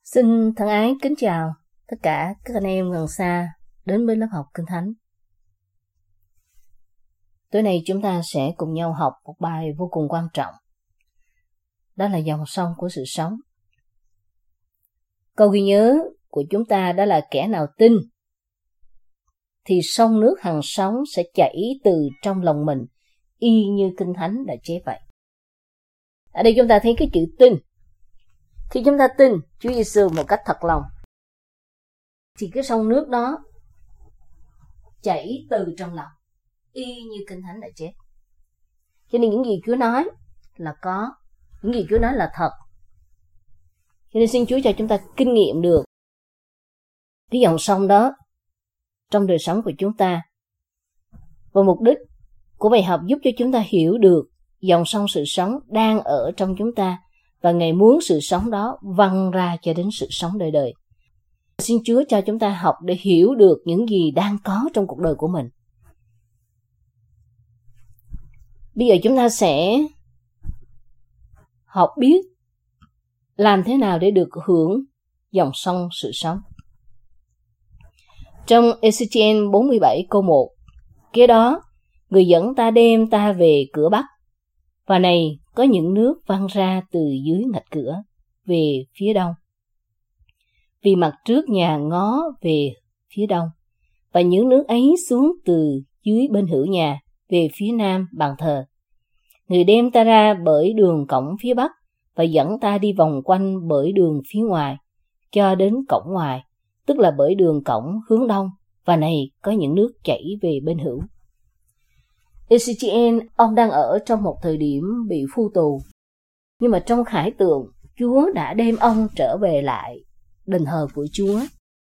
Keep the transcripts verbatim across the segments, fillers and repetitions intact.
Xin thân ái kính chào tất cả các anh em gần xa đến với lớp học Kinh Thánh. Tối nay chúng ta sẽ cùng nhau học một bài vô cùng quan trọng. Đó là dòng sông của sự sống. Câu ghi nhớ của chúng ta đó là kẻ nào tin thì sông nước hằng sống sẽ chảy từ trong lòng mình, y như Kinh Thánh đã chép vậy. Ở đây chúng ta thấy cái chữ tin. Khi chúng ta tin Chúa Giêsu một cách thật lòng thì cái sông nước đó chảy từ trong lòng, y như Kinh Thánh đã chép. Cho nên những gì Chúa nói là có, những gì Chúa nói là thật. Cho nên xin Chúa cho chúng ta kinh nghiệm được cái dòng sông đó trong đời sống của chúng ta. Và mục đích của bài học giúp cho chúng ta hiểu được dòng sông sự sống đang ở trong chúng ta, và Ngài muốn sự sống đó văng ra cho đến sự sống đời đời. Xin Chúa cho chúng ta học để hiểu được những gì đang có trong cuộc đời của mình. Bây giờ chúng ta sẽ học biết làm thế nào để được hưởng dòng sông sự sống. Trong Ê-xê-chi-ên bốn mươi bảy câu một, kế đó người dẫn ta đem ta về cửa Bắc, và này có những nước văng ra từ dưới ngạch cửa về phía đông, vì mặt trước nhà ngó về phía đông, và những nước ấy xuống từ dưới bên hữu nhà về phía nam bàn thờ. Người đem ta ra bởi đường cổng phía Bắc, và dẫn ta đi vòng quanh bởi đường phía ngoài cho đến cổng ngoài, tức là bởi đường cổng hướng đông, và này có những nước chảy về bên hữu. Ê-xê-chi-ên, ông đang ở trong một thời điểm bị phu tù, nhưng mà trong khải tượng, Chúa đã đem ông trở về lại đền thờ của Chúa.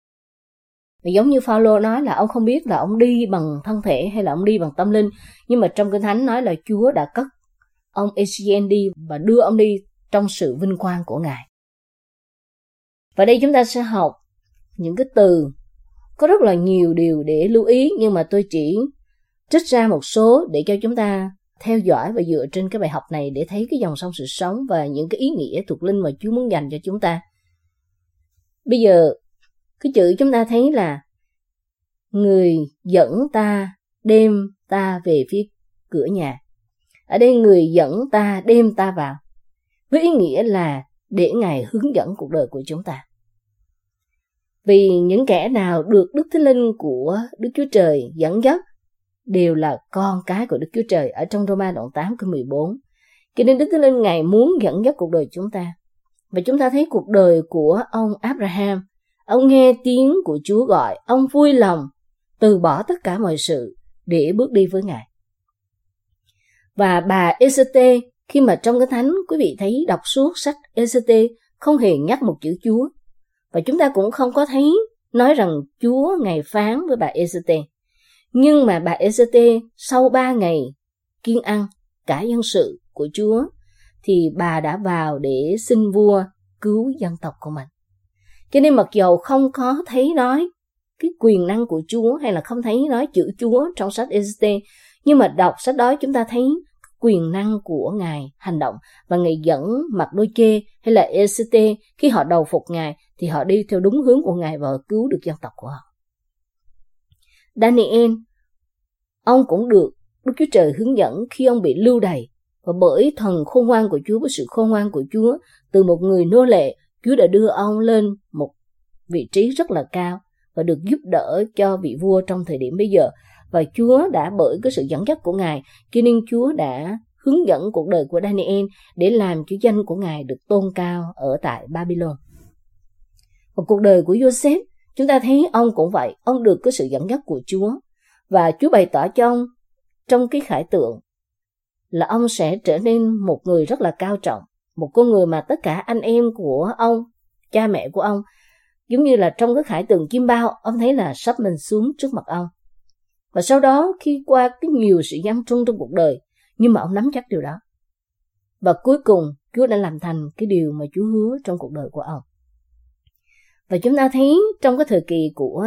Và giống như Phao-lô nói là ông không biết là ông đi bằng thân thể hay là ông đi bằng tâm linh, nhưng mà trong Kinh Thánh nói là Chúa đã cất ông Ê-xê-chi-ên đi và đưa ông đi trong sự vinh quang của Ngài. Và đây chúng ta sẽ học những cái từ, có rất là nhiều điều để lưu ý, nhưng mà tôi chỉ trích ra một số để cho chúng ta theo dõi và dựa trên cái bài học này để thấy cái dòng sông sự sống và những cái ý nghĩa thuộc linh mà Chúa muốn dành cho chúng ta. Bây giờ, cái chữ chúng ta thấy là người dẫn ta, đem ta về phía cửa nhà. Ở đây người dẫn ta, đem ta vào, với ý nghĩa là để Ngài hướng dẫn cuộc đời của chúng ta. Vì những kẻ nào được Đức Thánh Linh của Đức Chúa Trời dẫn dắt đều là con cái của Đức Chúa Trời, ở trong Roma đoạn tám câu mười bốn. Cho nên Đức Thánh Linh Ngài muốn dẫn dắt cuộc đời chúng ta. Và chúng ta thấy cuộc đời của ông Abraham, ông nghe tiếng của Chúa gọi, ông vui lòng từ bỏ tất cả mọi sự để bước đi với Ngài. Và bà Ê-xê-tê, khi mà trong cái Thánh quý vị thấy đọc suốt sách Ê-xê-tê không hề nhắc một chữ Chúa. Và chúng ta cũng không có thấy nói rằng Chúa Ngài phán với bà Ê-xê-tê. Nhưng mà bà Ê-xê-tê sau ba ngày kiêng ăn cả dân sự của Chúa thì bà đã vào để xin vua cứu dân tộc của mình. Cho nên mặc dầu không có thấy nói cái quyền năng của Chúa hay là không thấy nói chữ Chúa trong sách Ê-xê-tê, nhưng mà đọc sách đó chúng ta thấy quyền năng của Ngài hành động, và Ngài dẫn Mặc-đôi-chê hay là Ê-xê-tê khi họ đầu phục Ngài thì họ đi theo đúng hướng của Ngài và cứu được dân tộc của họ. Daniel, ông cũng được Đức Chúa Trời hướng dẫn khi ông bị lưu đày, và bởi thần khôn ngoan của Chúa, với sự khôn ngoan của Chúa, từ một người nô lệ, Chúa đã đưa ông lên một vị trí rất là cao và được giúp đỡ cho vị vua trong thời điểm bây giờ. Và Chúa đã bởi cái sự dẫn dắt của Ngài, cho nên Chúa đã hướng dẫn cuộc đời của Daniel để làm cho danh của Ngài được tôn cao ở tại Babylon. Và cuộc đời của Joseph, chúng ta thấy ông cũng vậy, ông được cái sự dẫn dắt của Chúa, và Chúa bày tỏ cho ông trong cái khải tượng là ông sẽ trở nên một người rất là cao trọng, một con người mà tất cả anh em của ông, cha mẹ của ông, giống như là trong cái khải tượng chim bao, ông thấy là sắp mình xuống trước mặt ông. Và sau đó khi qua cái nhiều sự gian truân trong cuộc đời, nhưng mà ông nắm chắc điều đó. Và cuối cùng Chúa đã làm thành cái điều mà Chúa hứa trong cuộc đời của ông. Và chúng ta thấy trong cái thời kỳ của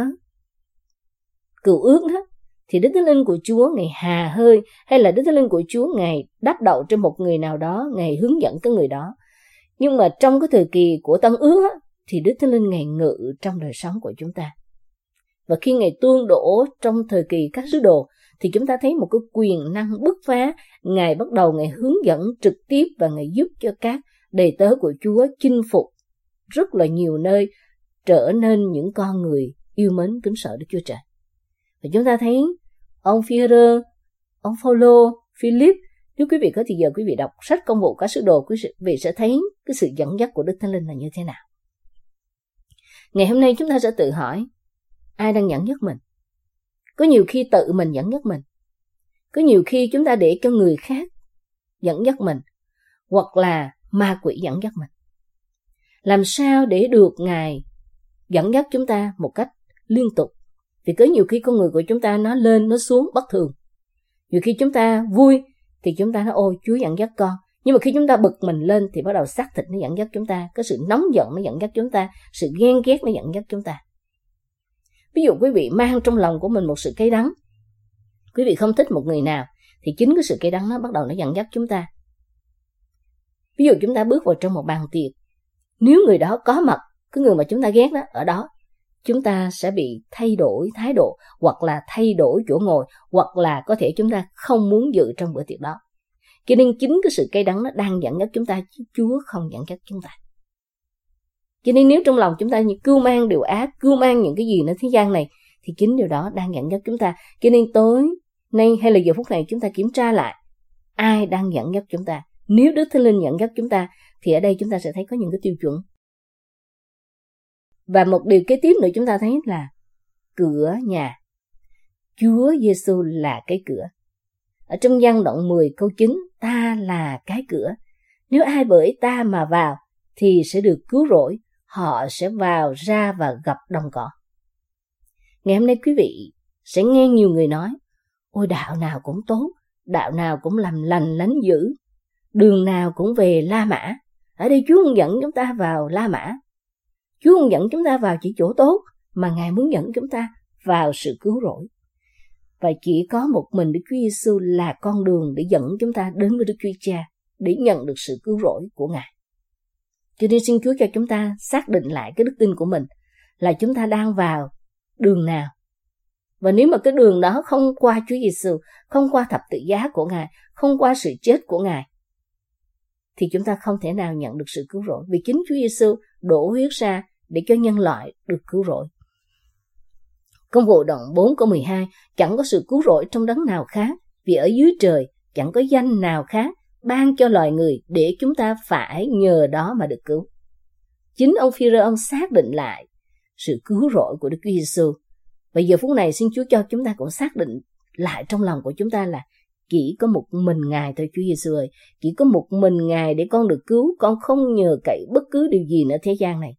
Cựu Ước đó, thì Đức Thánh Linh của Chúa Ngài hà hơi, hay là Đức Thánh Linh của Chúa Ngài đắp đậu trên một người nào đó, Ngài hướng dẫn cái người đó. Nhưng mà trong cái thời kỳ của Tân Ước á, thì Đức Thánh Linh Ngài ngự trong đời sống của chúng ta. Và khi Ngài tuôn đổ trong thời kỳ các sứ đồ, thì chúng ta thấy một cái quyền năng bứt phá. Ngài bắt đầu Ngài hướng dẫn trực tiếp và Ngài giúp cho các đầy tớ của Chúa chinh phục rất là nhiều nơi, trở nên những con người yêu mến kính sợ Đức Chúa Trời. Và chúng ta thấy ông Phi-e-rơ, ông Phao-lô, Philip, nếu quý vị có thì giờ quý vị đọc sách Công vụ các sứ đồ, quý vị sẽ thấy cái sự dẫn dắt của Đức Thánh Linh là như thế nào. Ngày hôm nay chúng ta sẽ tự hỏi, ai đang dẫn dắt mình? Có nhiều khi tự mình dẫn dắt mình. Có nhiều khi chúng ta để cho người khác dẫn dắt mình, hoặc là ma quỷ dẫn dắt mình. Làm sao để được Ngài dẫn dắt chúng ta một cách liên tục? Vì có nhiều khi con người của chúng ta nó lên, nó xuống bất thường. Nhiều khi chúng ta vui thì chúng ta nói ôi Chúa dẫn dắt con. Nhưng mà khi chúng ta bực mình lên thì bắt đầu xác thịt nó dẫn dắt chúng ta, cái sự nóng giận nó dẫn dắt chúng ta, sự ghen ghét nó dẫn dắt chúng ta. Ví dụ quý vị mang trong lòng của mình một sự cay đắng, quý vị không thích một người nào, thì chính cái sự cay đắng nó bắt đầu nó dẫn dắt chúng ta. Ví dụ chúng ta bước vào trong một bàn tiệc, nếu người đó có mặt, cái người mà chúng ta ghét đó ở đó, chúng ta sẽ bị thay đổi thái độ, hoặc là thay đổi chỗ ngồi, hoặc là có thể chúng ta không muốn dự trong bữa tiệc đó. Cho nên chính cái sự cay đắng nó đang dẫn dắt chúng ta, chứ Chúa không dẫn dắt chúng ta. Cho nên nếu trong lòng chúng ta cưu mang điều ác, cưu mang những cái gìនៅthế gian này, thì chính điều đó đang dẫn dắt chúng ta. Cho nên tối nay hay là giờ phút này chúng ta kiểm tra lại ai đang dẫn dắt chúng ta. Nếu Đức Thánh Linh dẫn dắt chúng ta, thì ở đây chúng ta sẽ thấy có những cái tiêu chuẩn. Và một điều kế tiếp nữa chúng ta thấy là cửa nhà. Chúa Giêsu là cái cửa. Ở trong Giăng đoạn mười câu chín, ta là cái cửa. Nếu ai bởi ta mà vào thì sẽ được cứu rỗi. Họ sẽ vào ra và gặp đồng cỏ. Ngày hôm nay quý vị sẽ nghe nhiều người nói, ôi đạo nào cũng tốt, đạo nào cũng làm lành lánh dữ, đường nào cũng về La Mã. Ở đây Chúa không dẫn chúng ta vào La Mã. Chúa không dẫn chúng ta vào chỉ chỗ tốt, mà Ngài muốn dẫn chúng ta vào sự cứu rỗi. Và chỉ có một mình Đức Chúa Giêsu là con đường để dẫn chúng ta đến với Đức Chúa Cha, để nhận được sự cứu rỗi của Ngài. Cho nên xin Chúa cho chúng ta xác định lại cái đức tin của mình, là chúng ta đang vào đường nào. Và nếu mà cái đường đó không qua Chúa Giêsu, không qua thập tự giá của Ngài, không qua sự chết của Ngài, thì chúng ta không thể nào nhận được sự cứu rỗi. Vì chính Chúa Giêsu đổ huyết ra để cho nhân loại được cứu rỗi. Công vụ đoạn bốn câu mười hai, chẳng có sự cứu rỗi trong đấng nào khác, vì ở dưới trời chẳng có danh nào khác ban cho loài người để chúng ta phải nhờ đó mà được cứu. Chính ông Phi-rơ ông xác định lại sự cứu rỗi của Đức Chúa Giêsu. Và giờ phút này xin Chúa cho chúng ta cũng xác định lại trong lòng của chúng ta là chỉ có một mình Ngài thôi Chúa Giêsu ơi, chỉ có một mình Ngài để con được cứu, con không nhờ cậy bất cứ điều gì nữa thế gian này.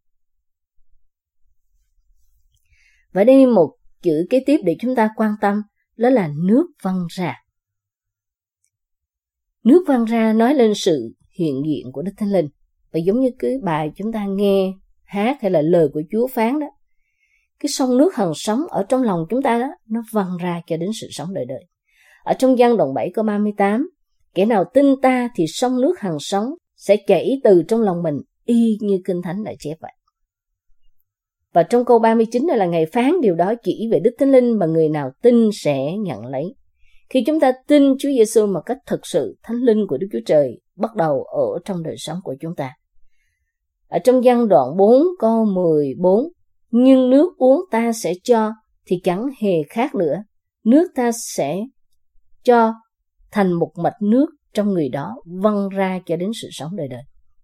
Và đây một chữ kế tiếp để chúng ta quan tâm, đó là nước văng ra. Nước văng ra nói lên sự hiện diện của Đức Thánh Linh. Và giống như cái bài chúng ta nghe hát hay là lời của Chúa phán đó, cái sông nước hằng sống ở trong lòng chúng ta đó, nó văng ra cho đến sự sống đời đời. Ở trong Giăng đoạn bảy câu ba mươi tám, kẻ nào tin ta thì sông nước hằng sống sẽ chảy từ trong lòng mình, y như Kinh Thánh đã chép vậy. Và trong câu ba mươi chín này là Ngài phán điều đó chỉ về Đức Thánh Linh mà người nào tin sẽ nhận lấy. Khi chúng ta tin Chúa Giêsu một cách thực sự, Thánh Linh của Đức Chúa Trời bắt đầu ở trong đời sống của chúng ta. Ở trong Giăng đoạn bốn câu mười bốn, nhưng nước uống ta sẽ cho thì chẳng hề khác nữa. Nước ta sẽ cho thành một mạch nước trong người đó, văng ra cho đến sự sống đời đời.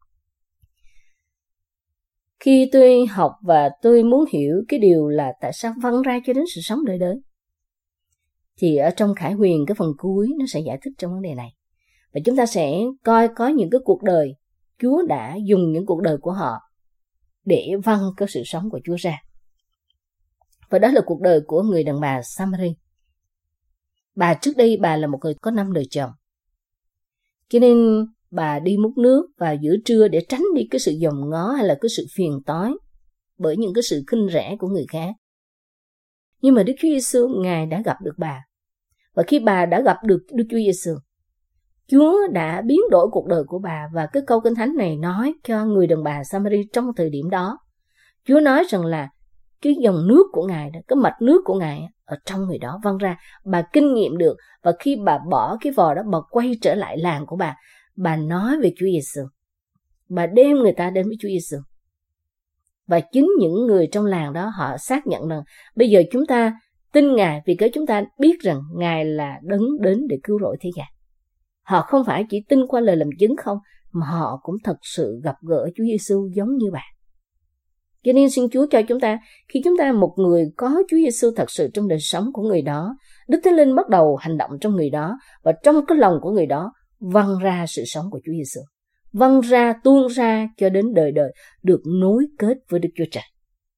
Khi tôi học và tôi muốn hiểu cái điều là tại sao văng ra cho đến sự sống đời đời, thì ở trong Khải Huyền cái phần cuối nó sẽ giải thích trong vấn đề này. Và chúng ta sẽ coi có những cái cuộc đời Chúa đã dùng những cuộc đời của họ để văng cái sự sống của Chúa ra. Và đó là cuộc đời của người đàn bà Samari. Bà trước đây bà là một người có năm đời chồng. Cho nên bà đi múc nước vào giữa trưa để tránh đi cái sự dòm ngó hay là cái sự phiền toái bởi những cái sự khinh rẻ của người khác. Nhưng mà Đức Chúa Giêsu Ngài đã gặp được bà. Và khi bà đã gặp được Đức Chúa Giêsu, Chúa đã biến đổi cuộc đời của bà. Và cái câu Kinh Thánh này nói cho người đàn bà Samari trong thời điểm đó, Chúa nói rằng là cái dòng nước của Ngài đó, cái mạch nước của Ngài ở trong người đó văng ra. Bà kinh nghiệm được, và khi bà bỏ cái vò đó, bà quay trở lại làng của bà, bà nói về Chúa Giêsu. Bà đem người ta đến với Chúa Giêsu. Và chính những người trong làng đó họ xác nhận rằng bây giờ chúng ta tin Ngài vì cái chúng ta biết rằng Ngài là đấng đến để cứu rỗi thế gian. Họ không phải chỉ tin qua lời làm chứng không, mà họ cũng thật sự gặp gỡ Chúa Giêsu giống như bà. Cho nên xin Chúa cho chúng ta, khi chúng ta một người có Chúa Giêsu thật sự trong đời sống của người đó, Đức Thánh Linh bắt đầu hành động trong người đó, và trong cái lòng của người đó văng ra sự sống của Chúa Giêsu, văng ra, tuôn ra cho đến đời đời, được nối kết với Đức Chúa Trời.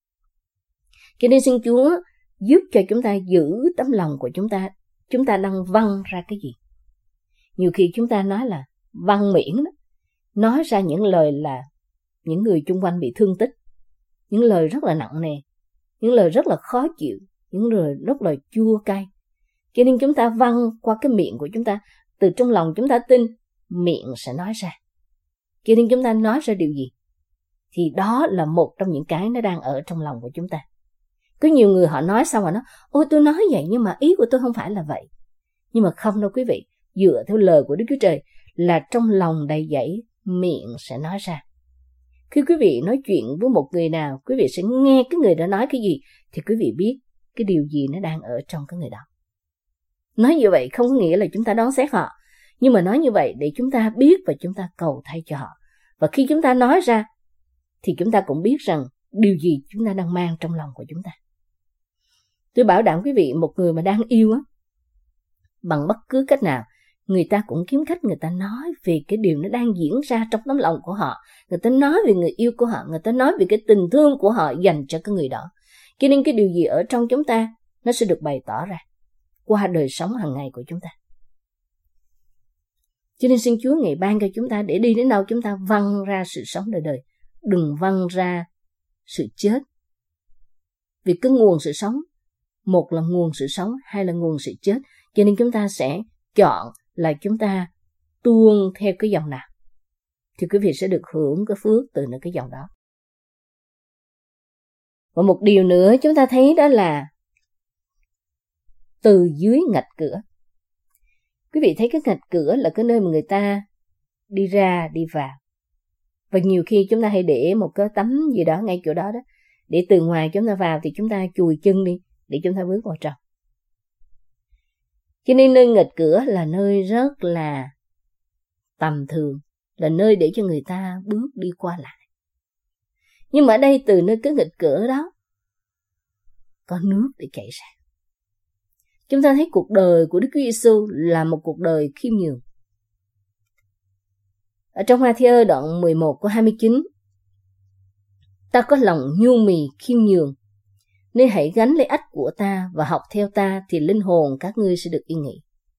Cho nên xin Chúa giúp cho chúng ta giữ tấm lòng của chúng ta. Chúng ta đang văng ra cái gì? Nhiều khi chúng ta nói là văng miệng đó, nói ra những lời là những người chung quanh bị thương tích, những lời rất là nặng nề, những lời rất là khó chịu, những lời rất là chua cay. Cho nên chúng ta văng qua cái miệng của chúng ta, từ trong lòng chúng ta tin, miệng sẽ nói ra. Cho nên chúng ta nói ra điều gì? Thì đó là một trong những cái nó đang ở trong lòng của chúng ta. Có nhiều người họ nói xong rồi nói, ôi tôi nói vậy nhưng mà ý của tôi không phải là vậy. Nhưng mà không đâu quý vị, dựa theo lời của Đức Chúa Trời là trong lòng đầy dẫy, miệng sẽ nói ra. Khi quý vị nói chuyện với một người nào, quý vị sẽ nghe cái người đó nói cái gì, thì quý vị biết cái điều gì nó đang ở trong cái người đó. Nói như vậy không có nghĩa là chúng ta đoán xét họ, nhưng mà nói như vậy để chúng ta biết và chúng ta cầu thay cho họ. Và khi chúng ta nói ra, thì chúng ta cũng biết rằng điều gì chúng ta đang mang trong lòng của chúng ta. Tôi bảo đảm quý vị, một người mà đang yêu á, bằng bất cứ cách nào, người ta cũng kiếm cách người ta nói về cái điều nó đang diễn ra trong tấm lòng của họ. Người ta nói về người yêu của họ, người ta nói về cái tình thương của họ dành cho cái người đó. Cho nên cái điều gì ở trong chúng ta, nó sẽ được bày tỏ ra qua đời sống hàng ngày của chúng ta. Cho nên xin Chúa ngày ban cho chúng ta, để đi đến đâu chúng ta văng ra sự sống đời đời, đừng văng ra sự chết. Vì cái nguồn sự sống, một là nguồn sự sống, hai là nguồn sự chết. Cho nên chúng ta sẽ chọn là chúng ta tuôn theo cái dòng nào, thì quý vị sẽ được hưởng cái phước từ nơi cái dòng đó. Và một điều nữa chúng ta thấy đó là từ dưới ngạch cửa. Quý vị thấy cái ngạch cửa là cái nơi mà người ta đi ra đi vào. Và nhiều khi chúng ta hay để một cái tấm gì đó ngay chỗ đó đó, để từ ngoài chúng ta vào thì chúng ta chùi chân đi để chúng ta bước vào trong. Cho nên nơi ngạch cửa là nơi rất là tầm thường, là nơi để cho người ta bước đi qua lại. Nhưng mà ở đây từ nơi cái nghịch cửa đó có nước để chảy ra. Chúng ta thấy cuộc đời của Đức Chúa Giêsu là một cuộc đời khiêm nhường. Ở trong Ma-thi-ơ đoạn mười một câu hai mươi chín, ta có lòng nhu mì khiêm nhường, nên hãy gánh lấy ách của ta và học theo ta, thì linh hồn các ngươi sẽ được yên nghỉ.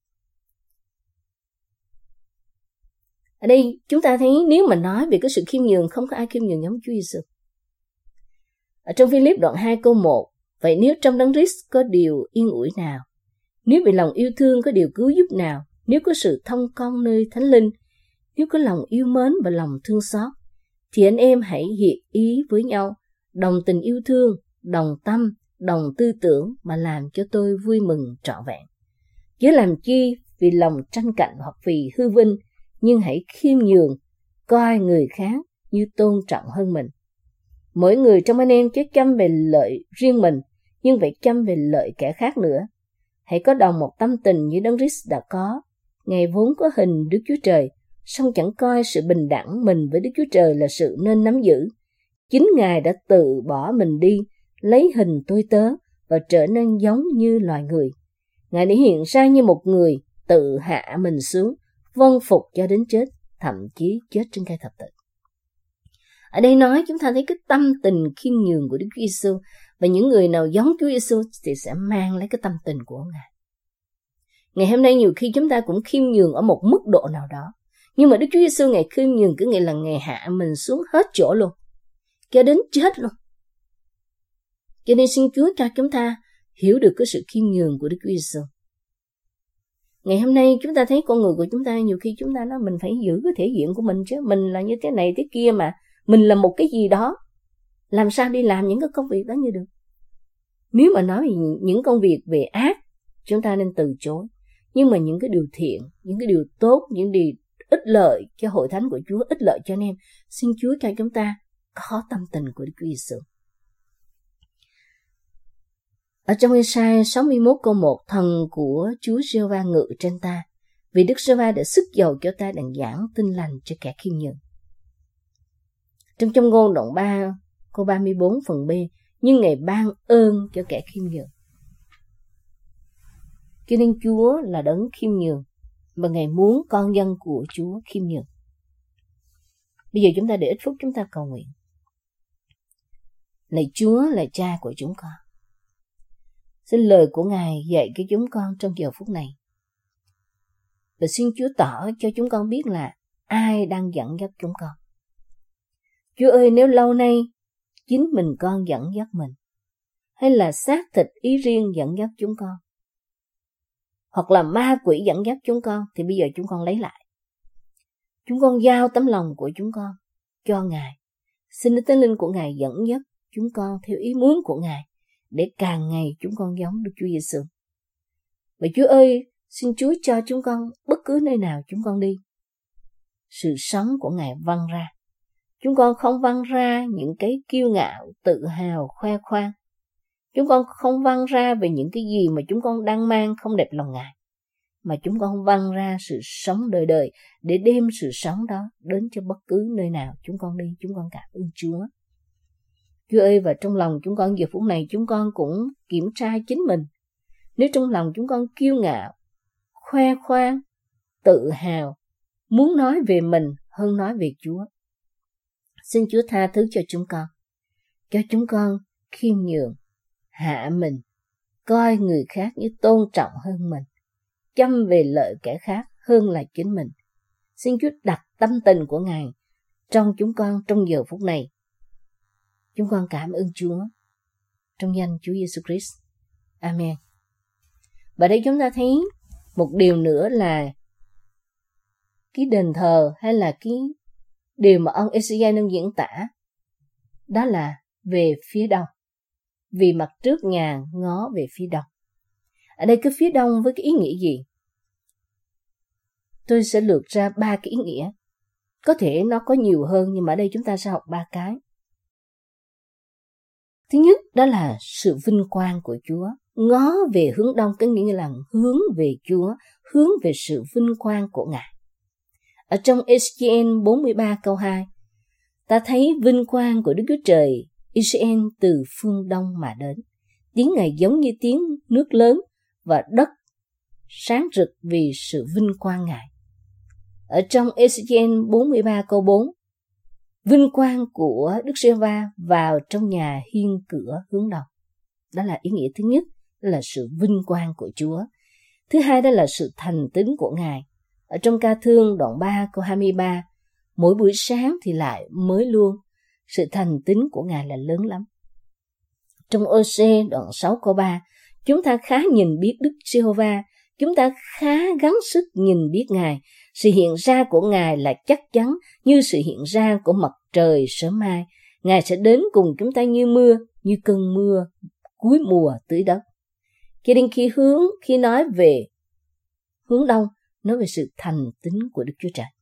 Ở đây chúng ta thấy nếu mà nói về cái sự khiêm nhường, không có ai khiêm nhường giống Chúa Giêsu. Ở trong Phi-líp đoạn hai câu một, vậy nếu trong Đấng Christ có điều yên ủi nào, nếu vì lòng yêu thương có điều cứu giúp nào, nếu có sự thông công nơi Thánh Linh, nếu có lòng yêu mến và lòng thương xót, thì anh em hãy hiệp ý với nhau, đồng tình yêu thương, đồng tâm, đồng tư tưởng mà làm cho tôi vui mừng trọn vẹn. Chớ làm chi vì lòng tranh cạnh hoặc vì hư vinh, nhưng hãy khiêm nhường, coi người khác như tôn trọng hơn mình. Mỗi người trong anh em chớ chăm về lợi riêng mình, nhưng phải chăm về lợi kẻ khác nữa. Hãy có đồng một tâm tình như Đấng Christ đã có. Ngài vốn có hình Đức Chúa Trời, song chẳng coi sự bình đẳng mình với Đức Chúa Trời là sự nên nắm giữ. Chính Ngài đã tự bỏ mình đi, lấy hình tôi tớ và trở nên giống như loài người. Ngài đã hiện ra như một người, tự hạ mình xuống, vâng phục cho đến chết, thậm chí chết trên cây thập tự. Ở đây nói chúng ta thấy cái tâm tình khiêm nhường của Đức Chúa Giêsu, và những người nào giống Chúa Giêsu thì sẽ mang lấy cái tâm tình của Ngài. Ngày hôm nay nhiều khi chúng ta cũng khiêm nhường ở một mức độ nào đó, nhưng mà Đức Chúa Giêsu Ngài khiêm nhường cứ nghĩa là Ngài hạ mình xuống hết chỗ luôn, cho đến chết luôn. Cho nên xin Chúa cho chúng ta hiểu được cái sự khiêm nhường của Đức Chúa Giêsu. Ngày hôm nay chúng ta thấy con người của chúng ta, nhiều khi chúng ta nói mình phải giữ cái thể diện của mình chứ, mình là như thế này thế kia mà, mình là một cái gì đó. làm sao đi làm những cái công việc đó như được. Nếu mà nói về những công việc về ác, chúng ta nên từ chối. Nhưng mà những cái điều thiện, những cái điều tốt, những điều ích lợi cho hội thánh của Chúa, ích lợi cho anh em, xin Chúa cho chúng ta có tâm tình của Đức Chúa Giêsu. Ở trong Ê-sai sáu mươi mốt câu một, thần của Chúa Giê-hô-va ngự trên ta, vì Đức Giê-hô-va đã sức dầu cho ta đặng giảng tin lành cho kẻ khiêm nhường. Trong Châm ngôn đoạn ba câu ba mươi bốn phần B, nhưng Ngài ban ơn cho kẻ khiêm nhường. Cho nên Chúa là đấng khiêm nhường, và Ngài muốn con dân của Chúa khiêm nhường. Bây giờ chúng ta để ít phút chúng ta cầu nguyện. Lạy Chúa là Cha của chúng con, xin lời của Ngài dạy cho chúng con trong giờ phút này. Và xin Chúa tỏ cho chúng con biết là ai đang dẫn dắt chúng con. Chúa ơi, nếu lâu nay chính mình con dẫn dắt mình, hay là xác thịt ý riêng dẫn dắt chúng con, hoặc là ma quỷ dẫn dắt chúng con, thì bây giờ chúng con lấy lại. Chúng con giao tấm lòng của chúng con cho Ngài. Xin Đức Thánh Linh của Ngài dẫn dắt chúng con theo ý muốn của Ngài, để càng ngày chúng con giống Đức Chúa Giêsu. Và Chúa ơi, xin Chúa cho chúng con bất cứ nơi nào chúng con đi, sự sống của Ngài văng ra. Chúng con không văng ra những cái kiêu ngạo, tự hào, khoe khoang. Chúng con không văng ra về những cái gì mà chúng con đang mang không đẹp lòng Ngài, mà chúng con văng ra sự sống đời đời để đem sự sống đó đến cho bất cứ nơi nào chúng con đi. Chúng con cảm ơn Chúa. Chúa ơi, và trong lòng chúng con giờ phút này chúng con cũng kiểm tra chính mình. Nếu trong lòng chúng con kiêu ngạo, khoe khoang, tự hào, muốn nói về mình hơn nói về Chúa, xin Chúa tha thứ cho chúng con, cho chúng con khiêm nhường, hạ mình, coi người khác như tôn trọng hơn mình, chăm về lợi kẻ khác hơn là chính mình. Xin Chúa đặt tâm tình của Ngài trong chúng con trong giờ phút này. Chúng con cảm ơn Chúa trong danh Chúa Giêsu Christ. Amen. Và đây chúng ta thấy một điều nữa là cái đền thờ, hay là cái điều mà ông Ê-xê-giai đang diễn tả, đó là về phía đông, vì mặt trước nhà ngó về phía đông. Ở đây cái phía đông với cái ý nghĩa gì? Tôi sẽ lược ra ba cái ý nghĩa. Có thể nó có nhiều hơn, nhưng mà ở đây chúng ta sẽ học ba cái. Thứ nhất, đó là sự vinh quang của Chúa. Ngó về hướng đông có nghĩa là hướng về Chúa, hướng về sự vinh quang của Ngài. Ở trong Ê-xê-chi-ên bốn mươi ba câu hai, ta thấy vinh quang của Đức Chúa Trời Israel từ phương đông mà đến. Tiếng Ngài giống như tiếng nước lớn, và đất sáng rực vì sự vinh quang Ngài. Ở trong Ê-xê-chi-ên bốn mươi ba câu bốn, vinh quang của Đức Giê-hô-va vào trong nhà hiên cửa hướng đông. Đó là ý nghĩa thứ nhất, là sự vinh quang của Chúa. Thứ hai, đó là sự thành tín của Ngài. Ở trong Ca Thương đoạn ba câu hai mươi ba, mỗi buổi sáng thì lại mới luôn, sự thành tín của Ngài là lớn lắm. Trong Ô-sê đoạn sáu câu ba, chúng ta khá nhìn biết Đức Giê-hô-va, chúng ta khá gắng sức nhìn biết Ngài. Sự hiện ra của Ngài là chắc chắn như sự hiện ra của mặt trời sớm mai. Ngài sẽ đến cùng chúng ta như mưa, như cơn mưa cuối mùa tưới đất. Cho nên khi hướng, khi nói về hướng đông, nói về sự thành tín của Đức Chúa Trời.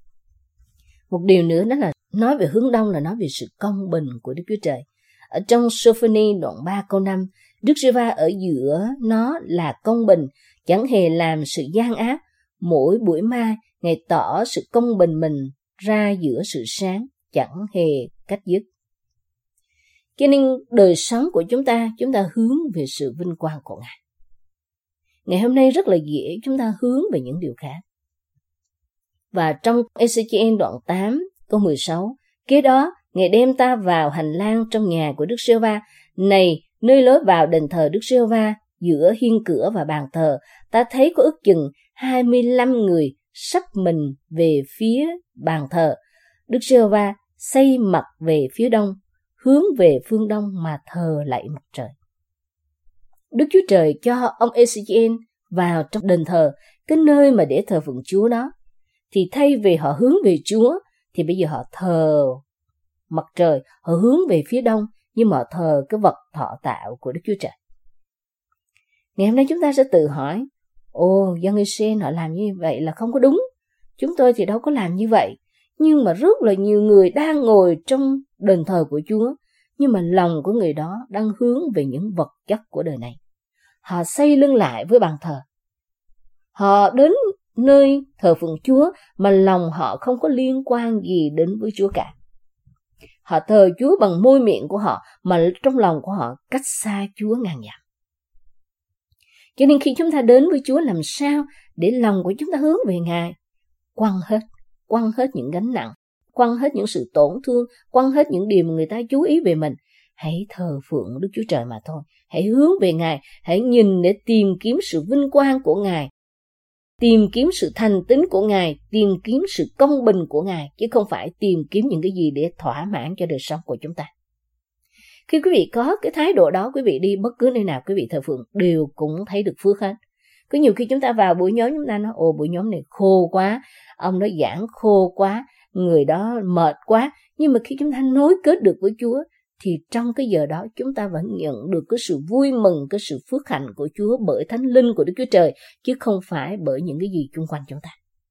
Một điều nữa đó là nói về hướng đông là nói về sự công bình của Đức Chúa Trời. Ở trong Sô-phô-ni đoạn ba câu năm, Đức Giê-hô-va ở giữa nó là công bình, chẳng hề làm sự gian ác. Mỗi buổi mai, Ngài tỏ sự công bình mình ra giữa sự sáng, chẳng hề cách dứt. Cho nên đời sống của chúng ta, chúng ta hướng về sự vinh quang của Ngài. Ngày hôm nay rất là dễ chúng ta hướng về những điều khác. Và trong Ê-xê-chi-ên đoạn tám câu mười sáu, kế đó Ngài đem ta vào hành lang trong nhà của Đức Giê-hô-va. Này, nơi lối vào đền thờ Đức Giê-hô-va, giữa hiên cửa và bàn thờ, ta thấy có ước chừng hai mươi lăm người sắp mình về phía bàn thờ. Đức Giê-hô-va xây mặt về phía đông, hướng về phương đông mà thờ lạy mặt trời. Đức Chúa Trời cho ông Ê-xê-chi-ên vào trong đền thờ, cái nơi mà để thờ phượng Chúa đó. Thì thay vì họ hướng về Chúa, thì bây giờ họ thờ mặt trời, họ hướng về phía đông, nhưng mà họ thờ cái vật thọ tạo của Đức Chúa Trời. Ngày hôm nay chúng ta sẽ tự hỏi, ồ, dân Israel họ làm như vậy là không có đúng. Chúng tôi thì đâu có làm như vậy. Nhưng mà rất là nhiều người đang ngồi trong đền thờ của Chúa, nhưng mà lòng của người đó đang hướng về những vật chất của đời này. Họ xây lưng lại với bàn thờ. Họ đến nơi thờ phượng Chúa mà lòng họ không có liên quan gì đến với Chúa cả. Họ thờ Chúa bằng môi miệng của họ mà trong lòng của họ cách xa Chúa ngàn dặm. Cho nên khi chúng ta đến với Chúa, làm sao để lòng của chúng ta hướng về Ngài? Quăng hết, quăng hết những gánh nặng, quăng hết những sự tổn thương, quăng hết những điều mà người ta chú ý về mình. Hãy thờ phượng Đức Chúa Trời mà thôi. Hãy hướng về Ngài, hãy nhìn để tìm kiếm sự vinh quang của Ngài, tìm kiếm sự thành tín của Ngài, tìm kiếm sự công bình của Ngài, chứ không phải tìm kiếm những cái gì để thỏa mãn cho đời sống của chúng ta. Khi quý vị có cái thái độ đó, quý vị đi bất cứ nơi nào quý vị thờ phượng đều cũng thấy được phước hết. Có nhiều khi chúng ta vào buổi nhóm, chúng ta nói, ồ buổi nhóm này khô quá, ông đó giảng khô quá, người đó mệt quá. Nhưng mà khi chúng ta nối kết được với Chúa, thì trong cái giờ đó chúng ta vẫn nhận được cái sự vui mừng, cái sự phước hạnh của Chúa bởi Thánh Linh của Đức Chúa Trời, chứ không phải bởi những cái gì xung quanh chúng ta.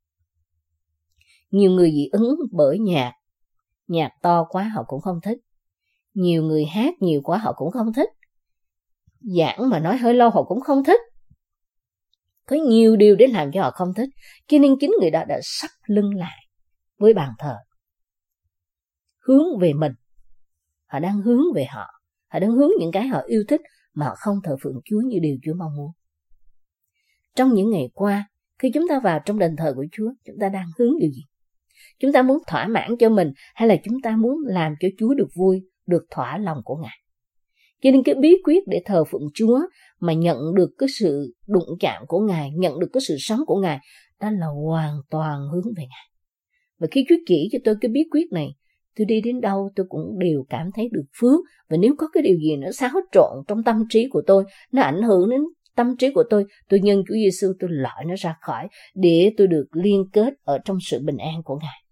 Nhiều người dị ứng bởi nhạc, nhạc to quá họ cũng không thích. Nhiều người hát nhiều quá họ cũng không thích. Giảng mà nói hơi lâu họ cũng không thích. Có nhiều điều để làm cho họ không thích. Cho nên chính người đó đã sắp lưng lại với bàn thờ, hướng về mình. Họ đang hướng về họ. Họ đang hướng những cái họ yêu thích mà họ không thờ phượng Chúa như điều Chúa mong muốn. Trong những ngày qua, khi chúng ta vào trong đền thờ của Chúa, chúng ta đang hướng điều gì? Chúng ta muốn thỏa mãn cho mình hay là chúng ta muốn làm cho Chúa được vui, được thỏa lòng của Ngài? Cho nên cái bí quyết để thờ phượng Chúa mà nhận được cái sự đụng chạm của Ngài, nhận được cái sự sống của Ngài, đó là hoàn toàn hướng về Ngài. Và khi Chúa chỉ cho tôi cái bí quyết này, tôi đi đến đâu tôi cũng đều cảm thấy được phước. Và nếu có cái điều gì nó xáo trộn trong tâm trí của tôi, nó ảnh hưởng đến tâm trí của tôi, tôi nhân Chúa Giêsu tôi loại nó ra khỏi để tôi được liên kết ở trong sự bình an của Ngài.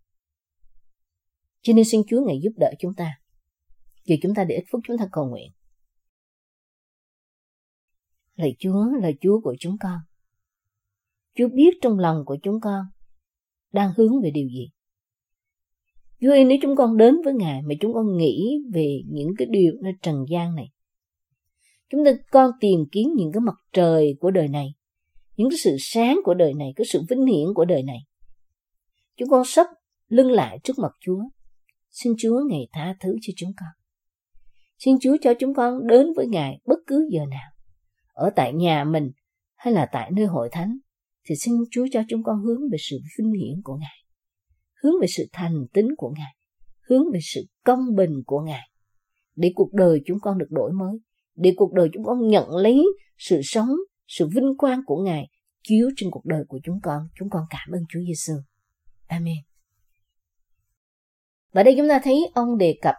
Cho nên xin Chúa Ngài giúp đỡ chúng ta. Vì chúng ta để ít phút chúng ta cầu nguyện. Lạy Chúa là Chúa của chúng con. Chúa biết trong lòng của chúng con đang hướng về điều gì. Chúa ơi, nếu chúng con đến với Ngài mà chúng con nghĩ về những cái điều nơi trần gian này, chúng ta con tìm kiếm những cái mặt trời của đời này, những cái sự sáng của đời này, cái sự vinh hiển của đời này, chúng con sắp lưng lại trước mặt Chúa. Xin Chúa Ngài tha thứ cho chúng con. Xin Chúa cho chúng con đến với Ngài bất cứ giờ nào, ở tại nhà mình hay là tại nơi hội thánh, thì xin Chúa cho chúng con hướng về sự vinh hiển của Ngài, hướng về sự thành tín của Ngài, hướng về sự công bình của Ngài, để cuộc đời chúng con được đổi mới, để cuộc đời chúng con nhận lấy sự sống, sự vinh quang của Ngài chiếu trên cuộc đời của chúng con. Chúng con cảm ơn Chúa Giêsu. Amen. Và đây chúng ta thấy ông đề cập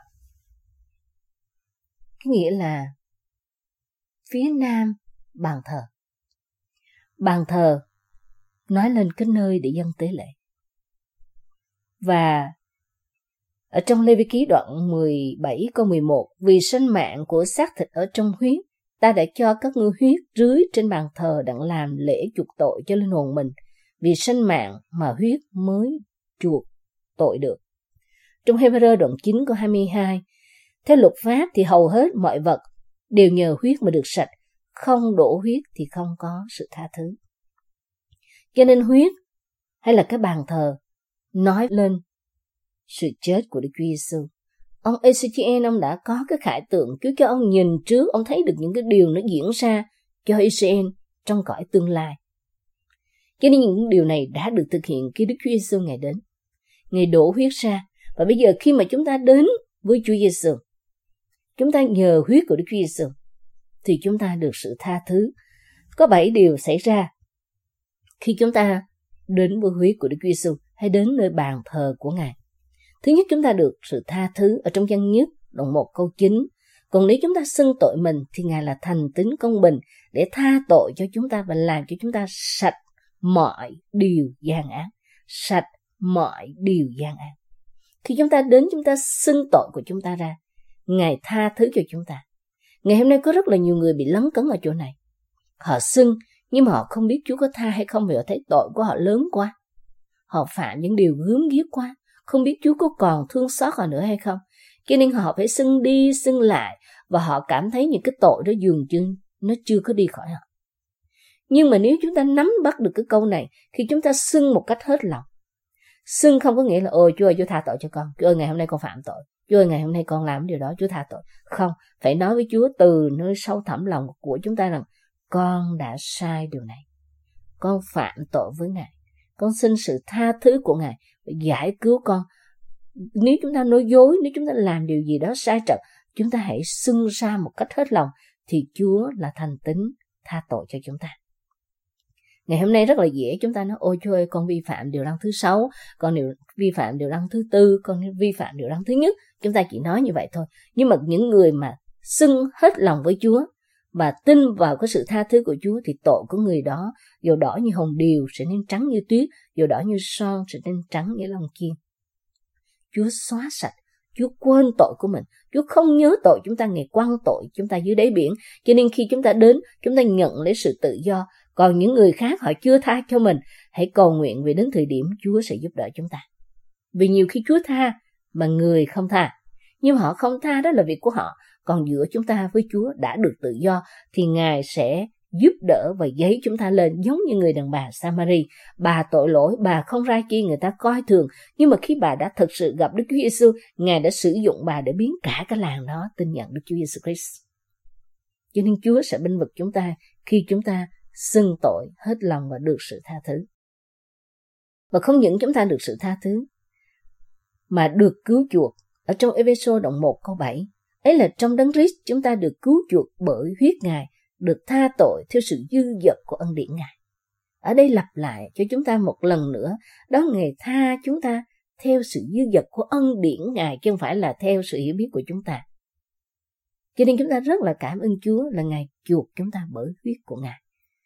cái nghĩa là phía nam bàn thờ. Bàn thờ nói lên cái nơi để dâng tế lễ. Và ở trong Lê Vi Ký đoạn mười bảy câu mười một, vì sanh mạng của xác thịt ở trong huyết, ta đã cho các ngươi huyết rưới trên bàn thờ đặng làm lễ chuộc tội cho linh hồn mình. Vì sanh mạng mà huyết mới chuộc tội được. Trong Hê-bơ-rơ đoạn chín câu hai mươi hai, theo luật pháp thì hầu hết mọi vật đều nhờ huyết mà được sạch, không đổ huyết thì không có sự tha thứ. Cho nên huyết hay là cái bàn thờ nói lên sự chết của Đức Chúa Giêsu. Ông Ê-xê-chi-en ông đã có cái khải tượng, cứ cho ông nhìn trước, ông thấy được những cái điều nó diễn ra cho Israel trong cõi tương lai. Cho nên những điều này đã được thực hiện khi Đức Chúa Giêsu Ngài đến. Ngài đổ huyết ra. Và bây giờ khi mà chúng ta đến với Chúa Giêsu, chúng ta nhờ huyết của Đức Chúa Giêsu thì chúng ta được sự tha thứ. Có bảy điều xảy ra khi chúng ta đến với huyết của Đức Chúa Giêsu hay đến nơi bàn thờ của Ngài. Thứ nhất, chúng ta được sự tha thứ ở trong Giăng nhất đoạn một câu chín. Còn nếu chúng ta xưng tội mình thì Ngài là thành tín công bình để tha tội cho chúng ta và làm cho chúng ta sạch mọi điều gian ác. Sạch mọi điều gian ác. Khi chúng ta đến chúng ta xưng tội của chúng ta ra, Ngài tha thứ cho chúng ta. Ngày hôm nay có rất là nhiều người bị lấn cấn ở chỗ này. Họ xưng nhưng mà họ không biết Chúa có tha hay không, vì họ thấy tội của họ lớn quá. Họ phạm những điều gớm ghiếc quá, không biết Chúa có còn thương xót họ nữa hay không. Cho nên họ phải xưng đi xưng lại, và họ cảm thấy những cái tội đó dường như nó chưa có đi khỏi họ. Nhưng mà nếu chúng ta nắm bắt được cái câu này, khi chúng ta xưng một cách hết lòng, xưng không có nghĩa là ôi Chúa ơi, Chúa tha tội cho con, Chúa ơi ngày hôm nay con phạm tội, Chúa ơi ngày hôm nay con làm điều đó, Chúa tha tội. Không, phải nói với Chúa từ nơi sâu thẳm lòng của chúng ta rằng con đã sai điều này, con phạm tội với Ngài, con xin sự tha thứ của Ngài để giải cứu con. Nếu chúng ta nói dối, nếu chúng ta làm điều gì đó sai trật, chúng ta hãy xưng ra một cách hết lòng, thì Chúa là thành tín tha tội cho chúng ta. Ngày hôm nay rất là dễ chúng ta nói ôi Chúa ơi, con vi phạm điều răn thứ sáu, con điều vi phạm điều răn thứ tư, con vi phạm điều răn thứ nhất. Chúng ta chỉ nói như vậy thôi. Nhưng mà những người mà xưng hết lòng với Chúa và tin vào cái sự tha thứ của Chúa, thì tội của người đó dầu đỏ như hồng điều sẽ nên trắng như tuyết, dầu đỏ như son sẽ nên trắng như lông chiên. Chúa xóa sạch, Chúa quên tội của mình, Chúa không nhớ tội chúng ta ngày quăng tội chúng ta dưới đáy biển. Cho nên khi chúng ta đến, chúng ta nhận lấy sự tự do. Còn những người khác họ chưa tha cho mình, hãy cầu nguyện về đến thời điểm Chúa sẽ giúp đỡ chúng ta. Vì nhiều khi Chúa tha mà người không tha, nhưng họ không tha đó là việc của họ. Còn giữa chúng ta với Chúa đã được tự do, thì Ngài sẽ giúp đỡ và giấy chúng ta lên, giống như người đàn bà Samari. Bà tội lỗi, bà không ra chi người ta coi thường, nhưng mà khi bà đã thực sự gặp Đức Chúa Giêsu, Ngài đã sử dụng bà để biến cả cái làng đó tin nhận Đức Chúa Giêsu Christ. Cho nên Chúa sẽ bênh vực chúng ta khi chúng ta xưng tội hết lòng và được sự tha thứ. Và không những chúng ta được sự tha thứ, mà được cứu chuộc. Ở trong Ê-phê-sô đoạn một câu bảy, ấy là trong Đấng Christ chúng ta được cứu chuộc bởi huyết Ngài, được tha tội theo sự dư dật của ân điển Ngài. Ở đây lặp lại cho chúng ta một lần nữa, đó Ngài tha chúng ta theo sự dư dật của ân điển Ngài, chứ không phải là theo sự hiểu biết của chúng ta. Cho nên chúng ta rất là cảm ơn Chúa là Ngài chuộc chúng ta bởi huyết của Ngài.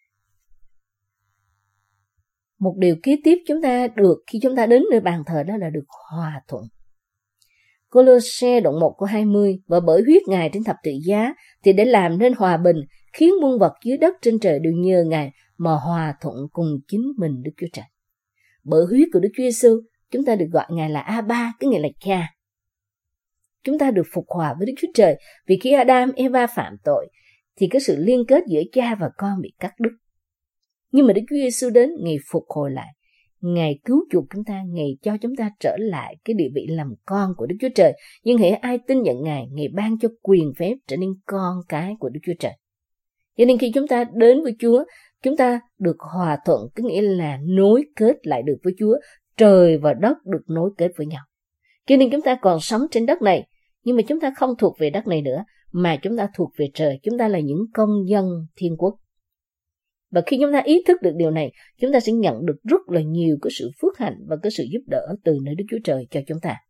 Một điều kế tiếp chúng ta được khi chúng ta đến nơi bàn thờ đó là được hòa thuận. Cô-lô-se đoạn một câu hai mươi, và bởi huyết Ngài trên thập tự giá thì để làm nên hòa bình, khiến muôn vật dưới đất trên trời đều nhờ Ngài mà hòa thuận cùng chính mình Đức Chúa Trời. Bởi huyết của Đức Chúa Giêsu, chúng ta được gọi Ngài là A-ba, cái nghĩa là Cha. Chúng ta được phục hòa với Đức Chúa Trời, vì khi Adam, Eva phạm tội thì cái sự liên kết giữa cha và con bị cắt đứt. Nhưng mà Đức Chúa Giêsu đến, Ngài phục hồi lại, Ngài cứu chuộc chúng ta, Ngài cho chúng ta trở lại cái địa vị làm con của Đức Chúa Trời. Nhưng hễ ai tin nhận Ngài, Ngài ban cho quyền phép trở nên con cái của Đức Chúa Trời. Cho nên khi chúng ta đến với Chúa, chúng ta được hòa thuận, có nghĩa là nối kết lại được với Chúa. Trời và đất được nối kết với nhau. Cho nên chúng ta còn sống trên đất này, nhưng mà chúng ta không thuộc về đất này nữa, mà chúng ta thuộc về trời. Chúng ta là những công dân thiên quốc. Và khi chúng ta ý thức được điều này, chúng ta sẽ nhận được rất là nhiều cái sự phước hạnh và cái sự giúp đỡ từ nơi Đức Chúa Trời cho chúng ta.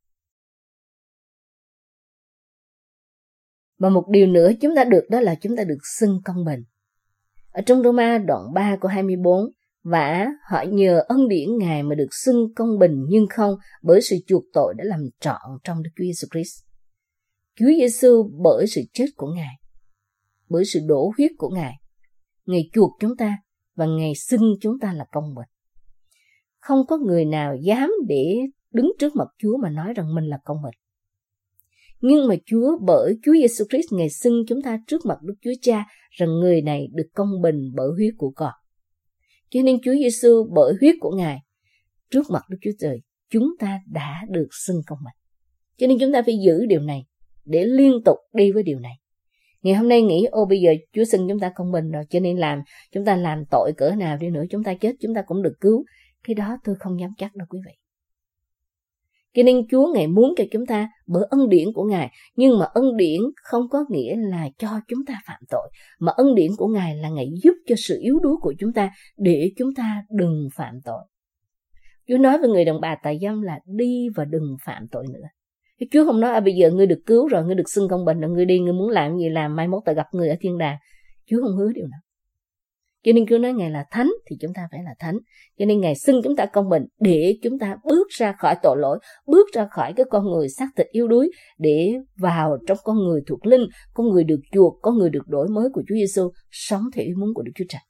Và một điều nữa chúng ta được đó là chúng ta được xưng công bình. Ở trong Rô-ma đoạn ba câu hai mươi bốn, và họ nhờ ân điển Ngài mà được xưng công bình, nhưng không bởi sự chuộc tội đã làm trọn trong Đức Chúa Giêsu Christ. Chúa Giêsu bởi sự chết của Ngài, bởi sự đổ huyết của Ngài, Ngài chuộc chúng ta và Ngài xưng chúng ta là công bình. Không có người nào dám để đứng trước mặt Chúa mà nói rằng mình là công bình. Nhưng mà Chúa bởi Chúa Giêsu Christ, Ngài xưng chúng ta trước mặt Đức Chúa Cha rằng người này được công bình bởi huyết của con. Cho nên Chúa Giêsu bởi huyết của Ngài trước mặt Đức Chúa Trời, chúng ta đã được xưng công bình. Cho nên chúng ta phải giữ điều này để liên tục đi với điều này. Ngày hôm nay nghĩ ô bây giờ Chúa xưng chúng ta công bình rồi, cho nên làm chúng ta làm tội cỡ nào đi nữa, chúng ta chết chúng ta cũng được cứu. Cái đó tôi không dám chắc đâu quý vị. Cho nên Chúa Ngài muốn cho chúng ta bởi ân điển của Ngài, nhưng mà ân điển không có nghĩa là cho chúng ta phạm tội, mà ân điển của Ngài là Ngài giúp cho sự yếu đuối của chúng ta để chúng ta đừng phạm tội. Chúa nói với người đàn bà tà dâm là đi và đừng phạm tội nữa. Chúa không nói à, bây giờ ngươi được cứu rồi, ngươi được xưng công bình rồi, ngươi đi, ngươi muốn làm gì làm, mai mốt ta gặp ngươi ở thiên đàng. Chúa không hứa điều đó. Cho nên Chúa nói Ngài là thánh thì chúng ta phải là thánh. Cho nên Ngài xưng chúng ta công bình để chúng ta bước ra khỏi tội lỗi, bước ra khỏi cái con người xác thịt yếu đuối, để vào trong con người thuộc linh, con người được chuộc, con người được đổi mới của Chúa Giêsu, sống theo ý muốn của Đức Chúa Trời.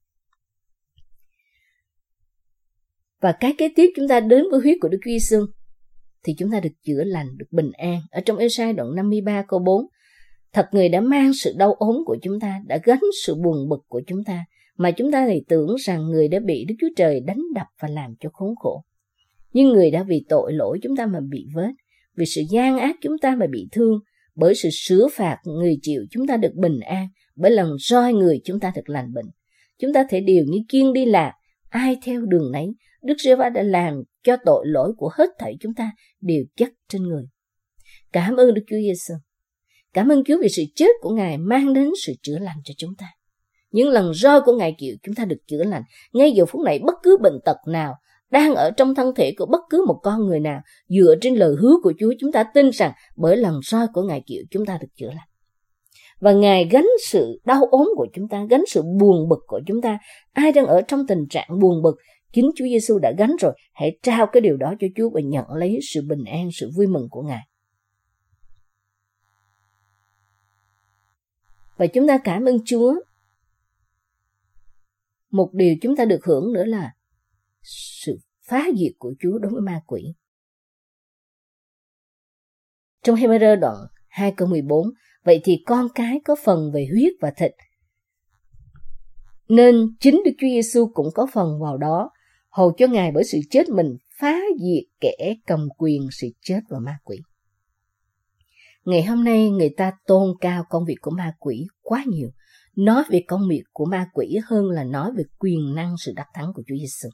Và cái kế tiếp chúng ta đến với huyết của Đức Chúa Giêsu thì chúng ta được chữa lành, được bình an. Ở trong Ê-sai đoạn năm mươi ba câu bốn, thật Người đã mang sự đau ốm của chúng ta, đã gánh sự buồn bực của chúng ta, mà chúng ta thì tưởng rằng Người đã bị Đức Chúa Trời đánh đập và làm cho khốn khổ. Nhưng Người đã vì tội lỗi chúng ta mà bị vết, vì sự gian ác chúng ta mà bị thương, bởi sự sửa phạt Người chịu chúng ta được bình an, bởi lần roi Người chúng ta được lành bệnh. Chúng ta thể đều như kiêng đi lạc, ai theo đường nấy. Đức Giê-hô-va đã làm cho tội lỗi của hết thảy chúng ta đều chất trên Người. Cảm ơn Đức Chúa Giêsu. Cảm ơn Chúa vì sự chết của Ngài mang đến sự chữa lành cho chúng ta. Những lần roi của Ngài chịu chúng ta được chữa lành. Ngay giờ phút này bất cứ bệnh tật nào đang ở trong thân thể của bất cứ một con người nào, dựa trên lời hứa của Chúa, chúng ta tin rằng bởi lần roi của Ngài chịu chúng ta được chữa lành. Và Ngài gánh sự đau ốm của chúng ta, gánh sự buồn bực của chúng ta. Ai đang ở trong tình trạng buồn bực, chính Chúa Giêsu đã gánh rồi. Hãy trao cái điều đó cho Chúa và nhận lấy sự bình an, sự vui mừng của Ngài. Và chúng ta cảm ơn Chúa. Một điều chúng ta được hưởng nữa là sự phá diệt của Chúa đối với ma quỷ. Trong Hê-bơ-rơ đoạn hai câu mười bốn, vậy thì con cái có phần về huyết và thịt, nên chính Đức Chúa Giêsu cũng có phần vào đó, hầu cho Ngài bởi sự chết mình phá diệt kẻ cầm quyền sự chết và ma quỷ. Ngày hôm nay người ta tôn cao công việc của ma quỷ quá nhiều, nói về công việc của ma quỷ hơn là nói về quyền năng sự đắc thắng của Chúa Giêsu.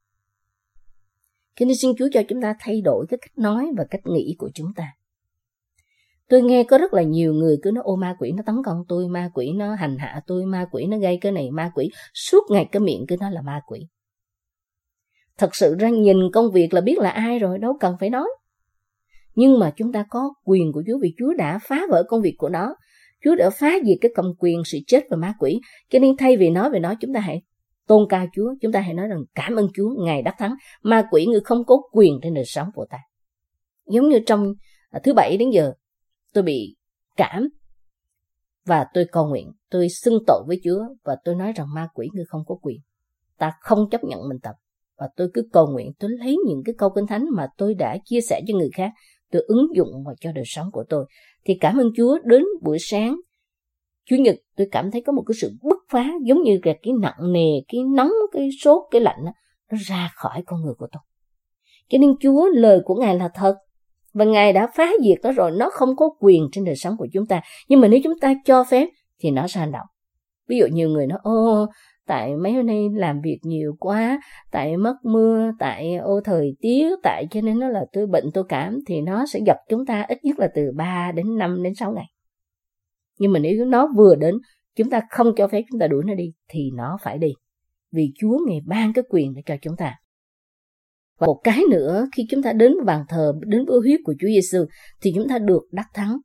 Cho nên xin Chúa cho chúng ta thay đổi cái cách nói và cách nghĩ của chúng ta. Tôi nghe có rất là nhiều người cứ nói ô ma quỷ nó tấn công tôi, ma quỷ nó hành hạ tôi, ma quỷ nó gây cái này, ma quỷ suốt ngày cái miệng cứ nói là ma quỷ. Thật sự ra nhìn công việc là biết là ai rồi, đâu cần phải nói. Nhưng mà chúng ta có quyền của Chúa vì Chúa đã phá vỡ công việc của nó. Chúa đã phá diệt cái cầm quyền sự chết và ma quỷ. Cho nên thay vì nói về nó, chúng ta hãy tôn cao Chúa. Chúng ta hãy nói rằng cảm ơn Chúa, Ngài đắc thắng. Ma quỷ người không có quyền trên đời sống của ta. Giống như trong thứ bảy đến giờ, tôi bị cảm và tôi cầu nguyện, tôi xưng tội với Chúa và tôi nói rằng ma quỷ người không có quyền. Ta không chấp nhận mình tập. Và tôi cứ cầu nguyện, tôi lấy những cái câu Kinh Thánh mà tôi đã chia sẻ cho người khác, tôi ứng dụng vào cho đời sống của tôi. Thì cảm ơn Chúa, đến buổi sáng Chủ nhật tôi cảm thấy có một cái sự bứt phá, giống như là cái nặng nề, cái nóng, cái sốt, cái lạnh đó, nó ra khỏi con người của tôi. Cho nên Chúa, lời của Ngài là thật, và Ngài đã phá diệt nó rồi, nó không có quyền trên đời sống của chúng ta. Nhưng mà nếu chúng ta cho phép thì nó sẽ hành động. Ví dụ nhiều người nói, ô, tại mấy hôm nay làm việc nhiều quá, tại mất mưa, tại ô thời tiết, tại cho nên nó là tôi bệnh tôi cảm, thì nó sẽ gặp chúng ta ít nhất là từ ba đến năm đến sáu ngày. Nhưng mà nếu nó vừa đến, chúng ta không cho phép chúng ta đuổi nó đi, thì nó phải đi. Vì Chúa Ngài ban cái quyền để cho chúng ta. Và một cái nữa, khi chúng ta đến với bàn thờ, đến với huyết của Chúa Giêsu, thì chúng ta được đắc thắng.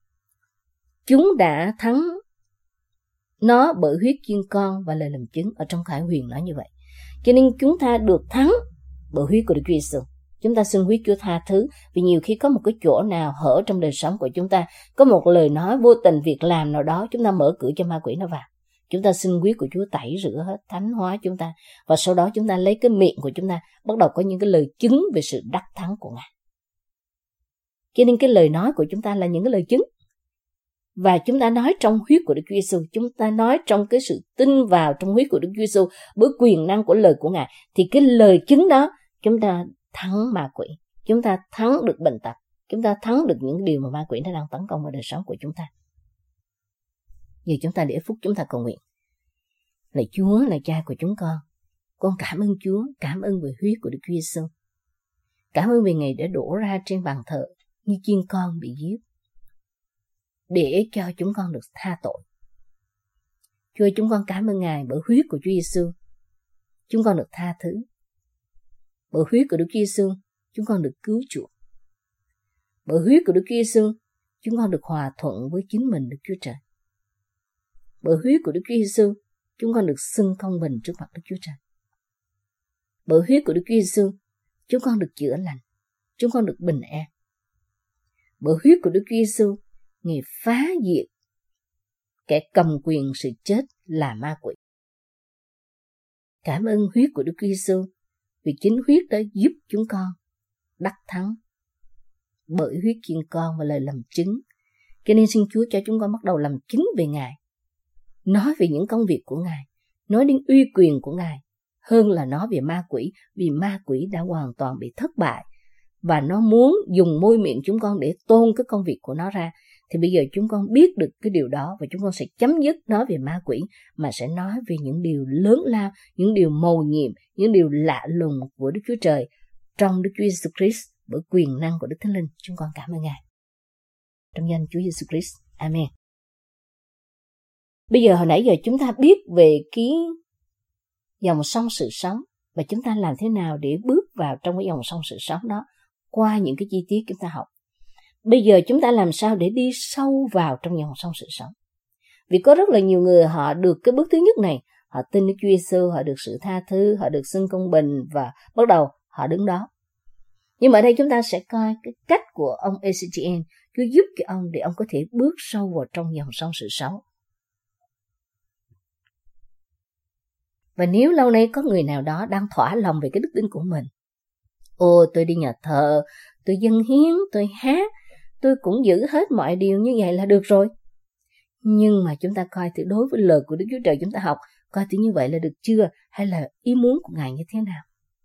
Chúng đã thắng nó bởi huyết chiên con và lời làm chứng. Ở trong Khải Huyền nói như vậy. Cho nên chúng ta được thắng bởi huyết của Đức Chúa Giêsu. Chúng ta xin huyết Chúa tha thứ, vì nhiều khi có một cái chỗ nào hở trong đời sống của chúng ta, có một lời nói vô tình, việc làm nào đó, chúng ta mở cửa cho ma quỷ nó vào. Chúng ta xin huyết của Chúa tẩy rửa hết, thánh hóa chúng ta, và sau đó chúng ta lấy cái miệng của chúng ta bắt đầu có những cái lời chứng về sự đắc thắng của Ngài. Cho nên cái lời nói của chúng ta là những cái lời chứng. Và chúng ta nói trong huyết của Đức Chúa Giêsu, chúng ta nói trong cái sự tin vào trong huyết của Đức Chúa Giêsu, bởi quyền năng của lời của Ngài, thì cái lời chứng đó chúng ta thắng ma quỷ, chúng ta thắng được bệnh tật, chúng ta thắng được những điều mà ma quỷ nó đang tấn công vào đời sống của chúng ta. Giờ chúng ta để phút chúng ta cầu nguyện. Lạy Chúa, lạy Cha của chúng con, con cảm ơn Chúa, cảm ơn về huyết của Đức Chúa Giêsu, cảm ơn vì Ngài đã đổ ra trên bàn thờ như chiên con bị giết, để cho chúng con được tha tội. Chúa ơi, chúng con cảm ơn Ngài bởi huyết của Chúa Giêsu, chúng con được tha thứ. Bởi huyết của Đức Chúa Giêsu, chúng con được cứu chuộc. Bởi huyết của Đức Chúa Giêsu, chúng con được hòa thuận với chính mình Đức Chúa Trời. Bởi huyết của Đức Chúa Giêsu, chúng con được xưng công bình trước mặt Đức Chúa Trời. Bởi huyết của Đức Chúa Giêsu, chúng con được chữa lành, chúng con được bình an. Bởi huyết của Đức Chúa Giêsu, Ngài phá diệt kẻ cầm quyền sự chết là ma quỷ. Cảm ơn huyết của Đức Chúa Giêsu, vì chính huyết đó giúp chúng con đắc thắng bởi huyết chiên con và lời làm chứng. Cho nên xin Chúa cho chúng con bắt đầu làm chứng về Ngài, nói về những công việc của Ngài, nói đến uy quyền của Ngài, hơn là nói về ma quỷ, vì ma quỷ đã hoàn toàn bị thất bại và nó muốn dùng môi miệng chúng con để tôn cái công việc của nó ra. Thì bây giờ chúng con biết được cái điều đó và chúng con sẽ chấm dứt nói về ma quỷ, mà sẽ nói về những điều lớn lao, những điều mầu nhiệm, những điều lạ lùng của Đức Chúa Trời trong Đức Chúa Giêsu Christ bởi quyền năng của Đức Thánh Linh. Chúng con cảm ơn Ngài. Trong danh Chúa Giêsu Christ. Amen. Bây giờ hồi nãy giờ chúng ta biết về cái dòng sông sự sống và chúng ta làm thế nào để bước vào trong cái dòng sông sự sống đó qua những cái chi tiết chúng ta học. Bây giờ chúng ta làm sao để đi sâu vào trong dòng sông sự sống? Vì có rất là nhiều người họ được cái bước thứ nhất này, họ tin Đức Chúa Giêsu, họ được sự tha thứ, họ được xưng công bình và bắt đầu họ đứng đó. Nhưng mà ở đây chúng ta sẽ coi cái cách của ông a xê tê en, Chúa giúp cái ông để ông có thể bước sâu vào trong dòng sông sự sống. Và nếu lâu nay có người nào đó đang thỏa lòng về cái đức tin của mình, ồ tôi đi nhà thờ, tôi dâng hiến, tôi hát, tôi cũng giữ hết mọi điều như vậy là được rồi. Nhưng mà chúng ta coi thử đối với lời của Đức Chúa Trời chúng ta học, coi thử như vậy là được chưa, hay là ý muốn của Ngài như thế nào.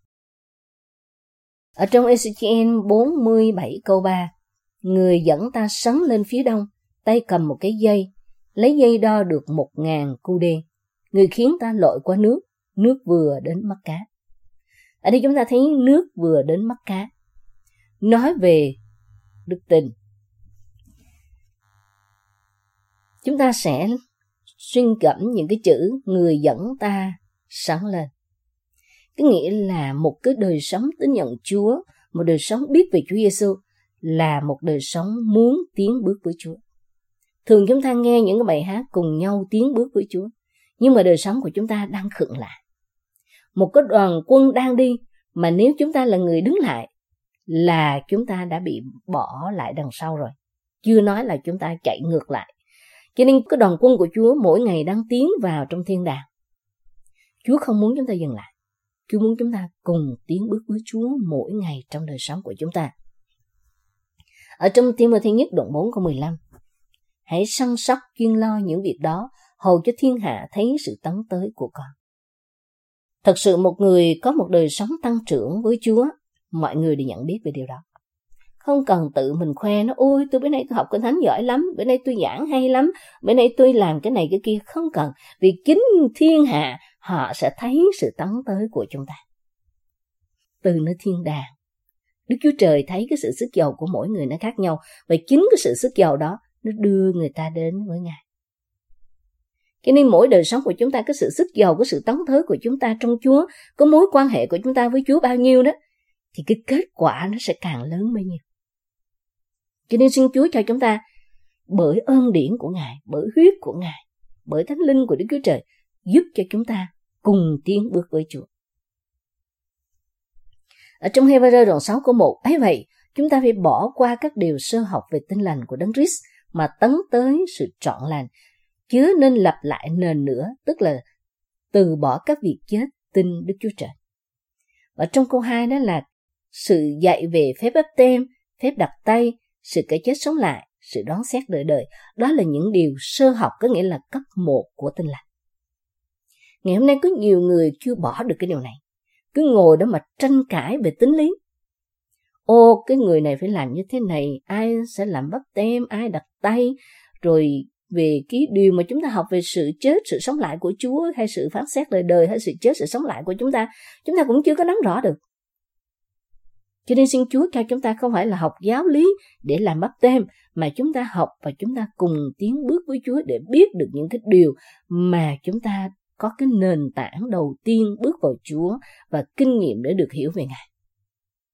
Ở trong a xê tê en bốn mươi bảy câu ba, người dẫn ta sấn lên phía đông, tay cầm một cái dây, lấy dây đo được một ngàn cu đê. Người khiến ta lội qua nước, nước vừa đến mắt cá. Ở đây chúng ta thấy nước vừa đến mắt cá, nói về đức tin. Chúng ta sẽ xuyên gẫm những cái chữ người dẫn ta sấn lên. Cái nghĩa là một cái đời sống tín nhận Chúa, một đời sống biết về Chúa Giêsu là một đời sống muốn tiến bước với Chúa. Thường chúng ta nghe những cái bài hát cùng nhau tiến bước với Chúa, nhưng mà đời sống của chúng ta đang khựng lại. Một cái đoàn quân đang đi, mà nếu chúng ta là người đứng lại, là chúng ta đã bị bỏ lại đằng sau rồi. Chưa nói là chúng ta chạy ngược lại. Cho nên cái đoàn quân của Chúa mỗi ngày đang tiến vào trong thiên đàng. Chúa không muốn chúng ta dừng lại. Chúa muốn chúng ta cùng tiến bước với Chúa mỗi ngày trong đời sống của chúng ta. Ở trong Ti-mô-thê nhất đoạn bốn câu mười lăm, hãy săn sóc chuyên lo những việc đó, hầu cho thiên hạ thấy sự tấn tới của con. Thật sự một người có một đời sống tăng trưởng với Chúa, mọi người đều nhận biết về điều đó. Không cần tự mình khoe nó, ôi tôi bữa nay tôi học Kinh Thánh giỏi lắm, bữa nay tôi giảng hay lắm, bữa nay tôi làm cái này cái kia. Không cần, vì chính thiên hạ họ sẽ thấy sự tấn tới của chúng ta. Từ nơi thiên đàng, Đức Chúa Trời thấy cái sự sức giàu của mỗi người nó khác nhau, và chính cái sự sức giàu đó nó đưa người ta đến với Ngài. Cho nên mỗi đời sống của chúng ta, cái sự sức giàu, cái sự tấn tới của chúng ta trong Chúa, cái mối quan hệ của chúng ta với Chúa bao nhiêu đó, thì cái kết quả nó sẽ càng lớn bấy nhiêu. Cho nên xin Chúa cho chúng ta, bởi ơn điển của Ngài, bởi huyết của Ngài, bởi Thánh Linh của Đức Chúa Trời, giúp cho chúng ta cùng tiến bước với Chúa. Ở trong Hê-bơ-rơ đoạn sáu câu một, ấy vậy, chúng ta phải bỏ qua các điều sơ học về Tin lành của Đấng Christ mà tấn tới sự trọn lành, chớ nên lặp lại nền nữa, tức là từ bỏ các việc chết, tin Đức Chúa Trời. Và trong câu hai đó là sự dạy về phép báp têm, phép đặt tay, sự cái chết sống lại, sự đoán xét đời đời. Đó là những điều sơ học, có nghĩa là cấp một của Tin lành. Ngày hôm nay có nhiều người chưa bỏ được cái điều này, cứ ngồi đó mà tranh cãi về tín lý. Ô, cái người này phải làm như thế này, ai sẽ làm báp têm, ai đặt tay, rồi về cái điều mà chúng ta học về sự chết, sự sống lại của Chúa, hay sự phán xét đời đời, hay sự chết, sự sống lại của chúng ta, chúng ta cũng chưa có nắm rõ được. Cho nên xin Chúa cho chúng ta không phải là học giáo lý để làm báp têm, mà chúng ta học và chúng ta cùng tiến bước với Chúa để biết được những cái điều mà chúng ta có cái nền tảng đầu tiên bước vào Chúa và kinh nghiệm để được hiểu về Ngài.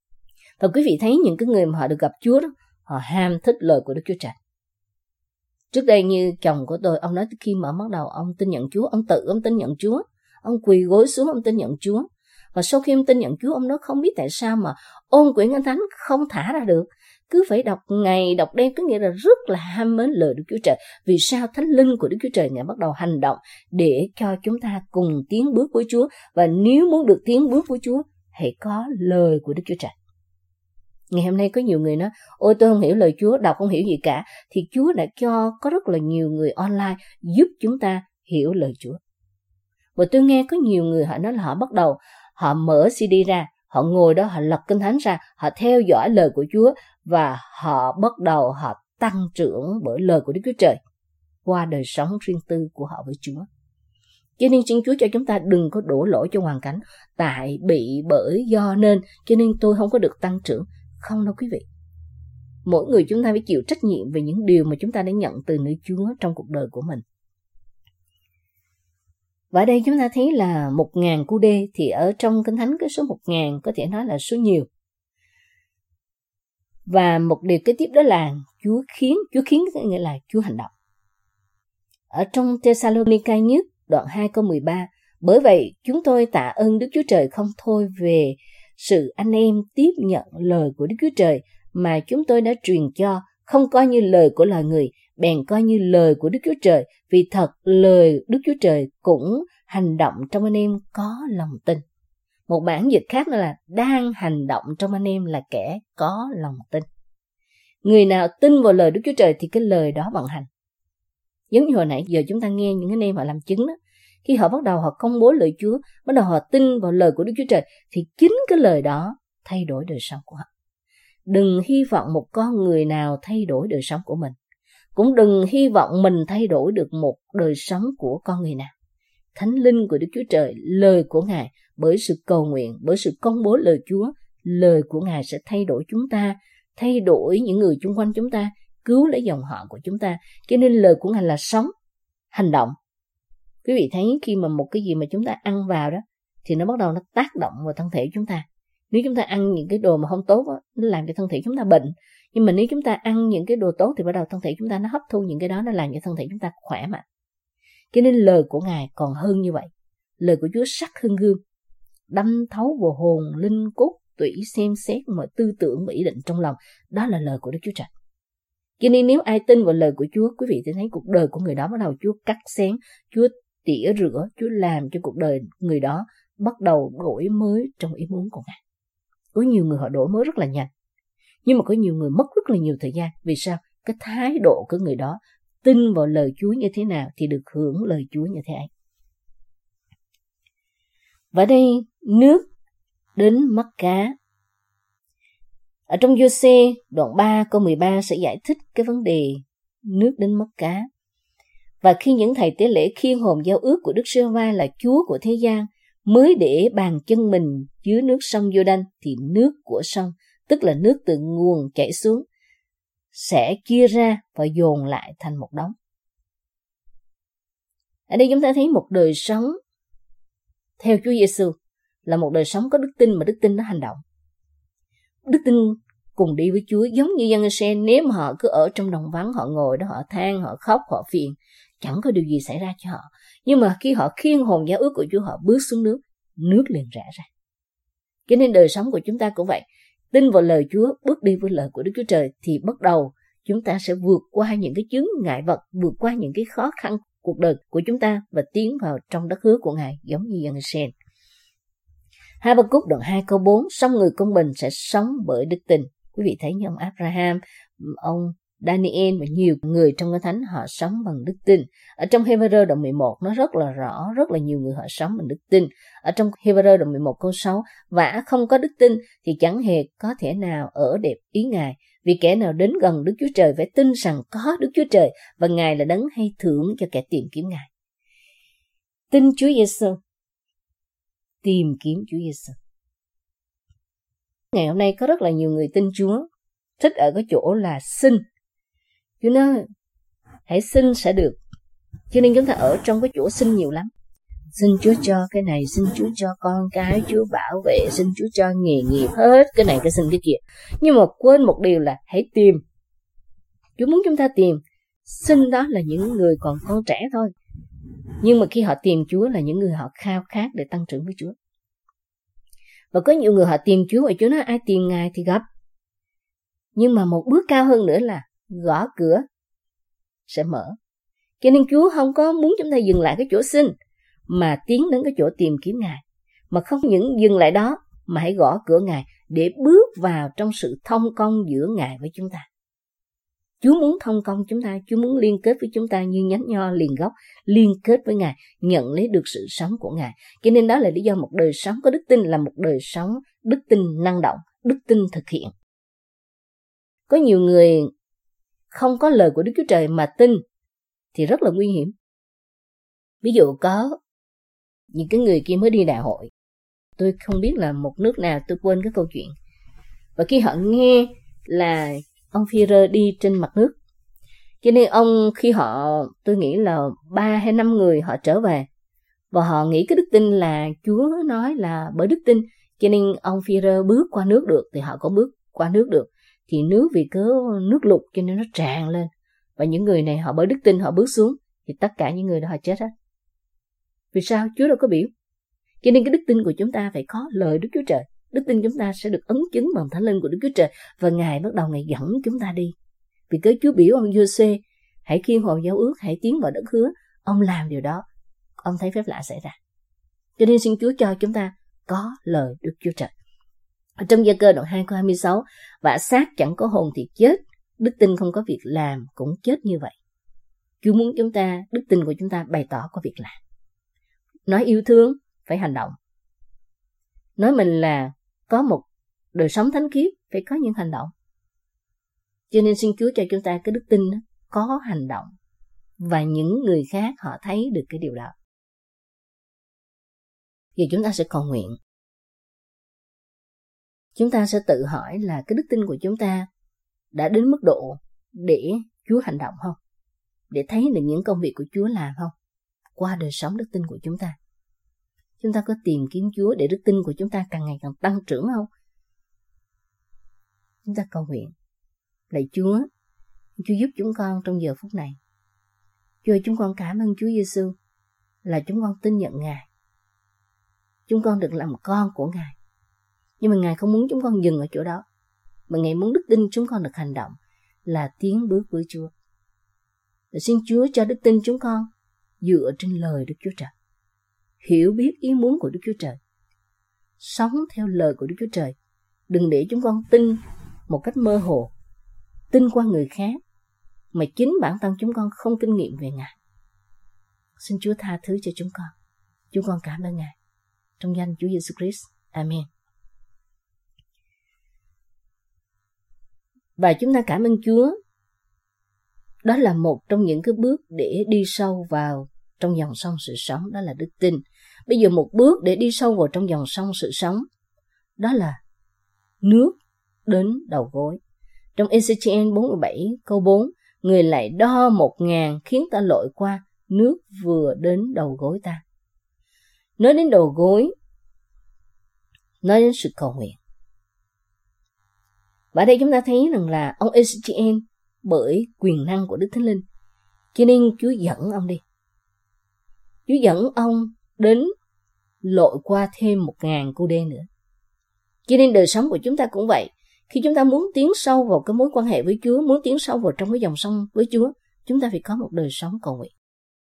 Và quý vị thấy những cái người mà họ được gặp Chúa đó, họ ham thích lời của Đức Chúa Trời. Trước đây như chồng của tôi, ông nói khi mà bắt đầu ông tin nhận Chúa, ông tự ông tin nhận Chúa, ông quỳ gối xuống ông tin nhận Chúa. Và sau khi ông tin nhận Chúa, ông nói không biết tại sao mà ôn quyển Kinh Thánh không thả ra được. Cứ phải đọc ngày, đọc đêm, có nghĩa là rất là ham mến lời Đức Chúa Trời. Vì sao? Thánh linh của Đức Chúa Trời Ngài bắt đầu hành động để cho chúng ta cùng tiến bước với Chúa. Và nếu muốn được tiến bước với Chúa, hãy có lời của Đức Chúa Trời. Ngày hôm nay có nhiều người nói, ôi tôi không hiểu lời Chúa, đọc không hiểu gì cả. Thì Chúa đã cho có rất là nhiều người online giúp chúng ta hiểu lời Chúa. Và tôi nghe có nhiều người họ nói là họ bắt đầu, họ mở xê đê ra, họ ngồi đó, họ lật Kinh Thánh ra, họ theo dõi lời của Chúa và họ bắt đầu họ tăng trưởng bởi lời của Đức Chúa Trời qua đời sống riêng tư của họ với Chúa. Cho nên xin Chúa cho chúng ta đừng có đổ lỗi cho hoàn cảnh, tại bị bởi do nên, cho nên tôi không có được tăng trưởng. Không đâu quý vị. Mỗi người chúng ta phải chịu trách nhiệm về những điều mà chúng ta đã nhận từ nơi Chúa trong cuộc đời của mình. Và ở đây chúng ta thấy là một ngàn cu đê, thì ở trong Kinh Thánh cái số một ngàn có thể nói là số nhiều. Và một điều kế tiếp đó là Chúa khiến, Chúa khiến có nghĩa là Chúa hành động. Ở trong Thessalonica nhất đoạn hai câu mười ba, bởi vậy chúng tôi tạ ơn Đức Chúa Trời không thôi về sự anh em tiếp nhận lời của Đức Chúa Trời mà chúng tôi đã truyền cho, không coi như lời của loài người, bèn coi như lời của Đức Chúa Trời, vì thật lời Đức Chúa Trời cũng hành động trong anh em có lòng tin. Một bản dịch khác nữa là đang hành động trong anh em là kẻ có lòng tin. Người nào tin vào lời Đức Chúa Trời thì cái lời đó vận hành. Giống như hồi nãy giờ chúng ta nghe những anh em họ làm chứng đó. Khi họ bắt đầu họ công bố lời Chúa, bắt đầu họ tin vào lời của Đức Chúa Trời, thì chính cái lời đó thay đổi đời sống của họ. Đừng hy vọng một con người nào thay đổi đời sống của mình. Cũng đừng hy vọng mình thay đổi được một đời sống của con người nào. Thánh linh của Đức Chúa Trời, lời của Ngài, bởi sự cầu nguyện, bởi sự công bố lời Chúa, lời của Ngài sẽ thay đổi chúng ta, thay đổi những người xung quanh chúng ta, cứu lấy dòng họ của chúng ta. Cho nên lời của Ngài là sống, hành động. Quý vị thấy khi mà một cái gì mà chúng ta ăn vào đó, thì nó bắt đầu nó tác động vào thân thể chúng ta. Nếu chúng ta ăn những cái đồ mà không tốt đó, nó làm cho thân thể chúng ta bệnh. Nhưng mà nếu chúng ta ăn những cái đồ tốt thì bắt đầu thân thể chúng ta nó hấp thu những cái đó, nó làm cho thân thể chúng ta khỏe mạnh. Cho nên lời của Ngài còn hơn như vậy. Lời của Chúa sắc hơn gươm, đâm thấu vào hồn, linh, cốt, tủy, xem xét mọi tư tưởng và ý định trong lòng. Đó là lời của Đức Chúa Trời. Cho nên nếu ai tin vào lời của Chúa, quý vị sẽ thấy cuộc đời của người đó bắt đầu Chúa cắt xén, Chúa tỉa rửa, Chúa làm cho cuộc đời người đó bắt đầu đổi mới trong ý muốn của Ngài. Có nhiều người họ đổi mới rất là nhanh, nhưng mà có nhiều người mất rất là nhiều thời gian. Vì sao? Cái thái độ của người đó tin vào lời Chúa như thế nào thì được hưởng lời Chúa như thế ấy. Và đây nước đến mắt cá. Ở trong Giô-xê đoạn ba câu mười ba sẽ giải thích cái vấn đề nước đến mắt cá. Và khi những thầy tế lễ khiêng hồn giao ước của Đức Giê-hô-va là Chúa của thế gian mới để bàn chân mình dưới nước sông Giô-đanh, thì nước của sông, tức là nước từ nguồn chảy xuống, sẽ chia ra và dồn lại thành một đống. Ở đây chúng ta thấy một đời sống theo Chúa Giêsu là một đời sống có đức tin, mà đức tin nó hành động. Đức tin cùng đi với Chúa, giống như dân Israel, nếu mà họ cứ ở trong đồng vắng, họ ngồi đó, họ than, họ khóc, họ phiền, chẳng có điều gì xảy ra cho họ. Nhưng mà khi họ khiêng hồn giao ước của Chúa, họ bước xuống nước, nước liền rã ra. Cho nên đời sống của chúng ta cũng vậy. Tin vào lời Chúa, bước đi với lời của Đức Chúa Trời, thì bắt đầu chúng ta sẽ vượt qua những cái chướng ngại vật, vượt qua những cái khó khăn cuộc đời của chúng ta và tiến vào trong đất hứa của Ngài, giống như dân Israel. Ha-ba-cúc đoạn hai câu bốn, song người công bình sẽ sống bởi đức tin. Quý vị thấy như ông Abraham, ông Daniel và nhiều người trong Kinh Thánh họ sống bằng đức tin. Ở trong Hê-bơ-rơ đoạn mười một nó rất là rõ, rất là nhiều người họ sống bằng đức tin. Ở trong Hê-bơ-rơ đoạn mười một câu sáu, vả không có đức tin thì chẳng hề có thể nào ở đẹp ý Ngài. Vì kẻ nào đến gần Đức Chúa Trời phải tin rằng có Đức Chúa Trời và Ngài là đấng hay thưởng cho kẻ tìm kiếm Ngài. Tin Chúa Giêsu, tìm kiếm Chúa Giêsu. Ngày hôm nay có rất là nhiều người tin Chúa, thích ở cái chỗ là xin. Chúa nói, hãy xin sẽ được. Cho nên chúng ta ở trong cái chỗ xin nhiều lắm. Xin Chúa cho cái này, xin Chúa cho con cái, Chúa bảo vệ, xin Chúa cho nghề nghiệp, hết cái này, cái xin cái kia. Nhưng mà quên một điều là hãy tìm. Chúa muốn chúng ta tìm. Xin đó là những người còn con trẻ thôi. Nhưng mà khi họ tìm Chúa là những người họ khao khát để tăng trưởng với Chúa. Và có nhiều người họ tìm Chúa và Chúa nói ai tìm Ngài thì gặp. Nhưng mà một bước cao hơn nữa là gõ cửa sẽ mở. Cho nên Chúa không có muốn chúng ta dừng lại cái chỗ xin, mà tiến đến cái chỗ tìm kiếm Ngài. Mà không những dừng lại đó, mà hãy gõ cửa Ngài để bước vào trong sự thông công giữa Ngài với chúng ta. Chúa muốn thông công chúng ta, Chúa muốn liên kết với chúng ta như nhánh nho liền gốc, liên kết với Ngài, nhận lấy được sự sống của Ngài. Cho nên đó là lý do một đời sống có đức tin là một đời sống đức tin năng động, đức tin thực hiện. Có nhiều người không có lời của Đức Chúa Trời mà tin thì rất là nguy hiểm. Ví dụ có những cái người kia mới đi đại hội, tôi không biết là một nước nào, tôi quên cái câu chuyện. Và khi họ nghe là ông Phi-rơ đi trên mặt nước, cho nên ông khi họ, tôi nghĩ là ba hay năm người họ trở về, và họ nghĩ cái đức tin là Chúa nói là bởi đức tin, cho nên ông Phi-rơ bước qua nước được, thì họ có bước qua nước được. Thì nước vì cớ nước lụt cho nên nó tràn lên, và những người này họ bởi đức tin họ bước xuống, thì tất cả những người đó họ chết hết. Vì sao? Chúa đâu có biểu. Cho nên cái đức tin của chúng ta phải có lời Đức Chúa Trời. Đức tin chúng ta sẽ được ấn chứng bằng Thánh Linh của Đức Chúa Trời, và Ngài bắt đầu Ngài dẫn chúng ta đi. Vì cớ Chúa biểu ông Giô-xê hãy khiêng hồn giao ước, hãy tiến vào đất hứa. Ông làm điều đó, ông thấy phép lạ xảy ra. Cho nên xin Chúa cho chúng ta có lời Đức Chúa Trời. Ở trong Gia Cơ đoạn hai câu hai mươi sáu, và xác chẳng có hồn thì chết, đức tin không có việc làm cũng chết như vậy. Chúa muốn chúng ta, đức tin của chúng ta bày tỏ có việc làm. Nói yêu thương phải hành động. Nói mình là có một đời sống thánh khiết phải có những hành động. Cho nên xin Chúa cho chúng ta cái đức tin đó, có hành động, và những người khác họ thấy được cái điều đó. Giờ chúng ta sẽ cầu nguyện. Chúng ta sẽ tự hỏi là cái đức tin của chúng ta đã đến mức độ để Chúa hành động không? Để thấy được những công việc của Chúa làm không? Qua đời sống đức tin của chúng ta. Chúng ta có tìm kiếm Chúa để đức tin của chúng ta càng ngày càng tăng trưởng không? Chúng ta cầu nguyện. Lạy Chúa, Chúa giúp chúng con trong giờ phút này. Chúa ơi, chúng con cảm ơn Chúa Giêsu là chúng con tin nhận Ngài. Chúng con được làm con của Ngài. Nhưng mà Ngài không muốn chúng con dừng ở chỗ đó, mà Ngài muốn đức tin chúng con được hành động là tiến bước với Chúa. Để xin Chúa cho đức tin chúng con dựa trên lời Đức Chúa Trời, hiểu biết ý muốn của Đức Chúa Trời, sống theo lời của Đức Chúa Trời. Đừng để chúng con tin một cách mơ hồ, tin qua người khác, mà chính bản thân chúng con không kinh nghiệm về Ngài. Xin Chúa tha thứ cho chúng con. Chúng con cảm ơn Ngài. Trong danh Chúa Giêsu Christ. Amen. Và chúng ta cảm ơn Chúa. Đó là một trong những cái bước để đi sâu vào trong dòng sông sự sống, đó là đức tin. Bây giờ một bước để đi sâu vào trong dòng sông sự sống, đó là nước đến đầu gối. Trong e xê chiên bốn mươi bảy câu bốn, người lại đo một ngàn khiến ta lội qua, nước vừa đến đầu gối ta. Nói đến đầu gối, nói đến sự cầu nguyện. Và ở đây chúng ta thấy rằng là ông e xê chiên bởi quyền năng của Đức Thánh Linh, cho nên Chúa dẫn ông đi. Chúa dẫn ông đến lội qua thêm một ngàn cô đê nữa. Cho nên đời sống của chúng ta cũng vậy. Khi chúng ta muốn tiến sâu vào cái mối quan hệ với Chúa, muốn tiến sâu vào trong cái dòng sông với Chúa, chúng ta phải có một đời sống cầu nguyện.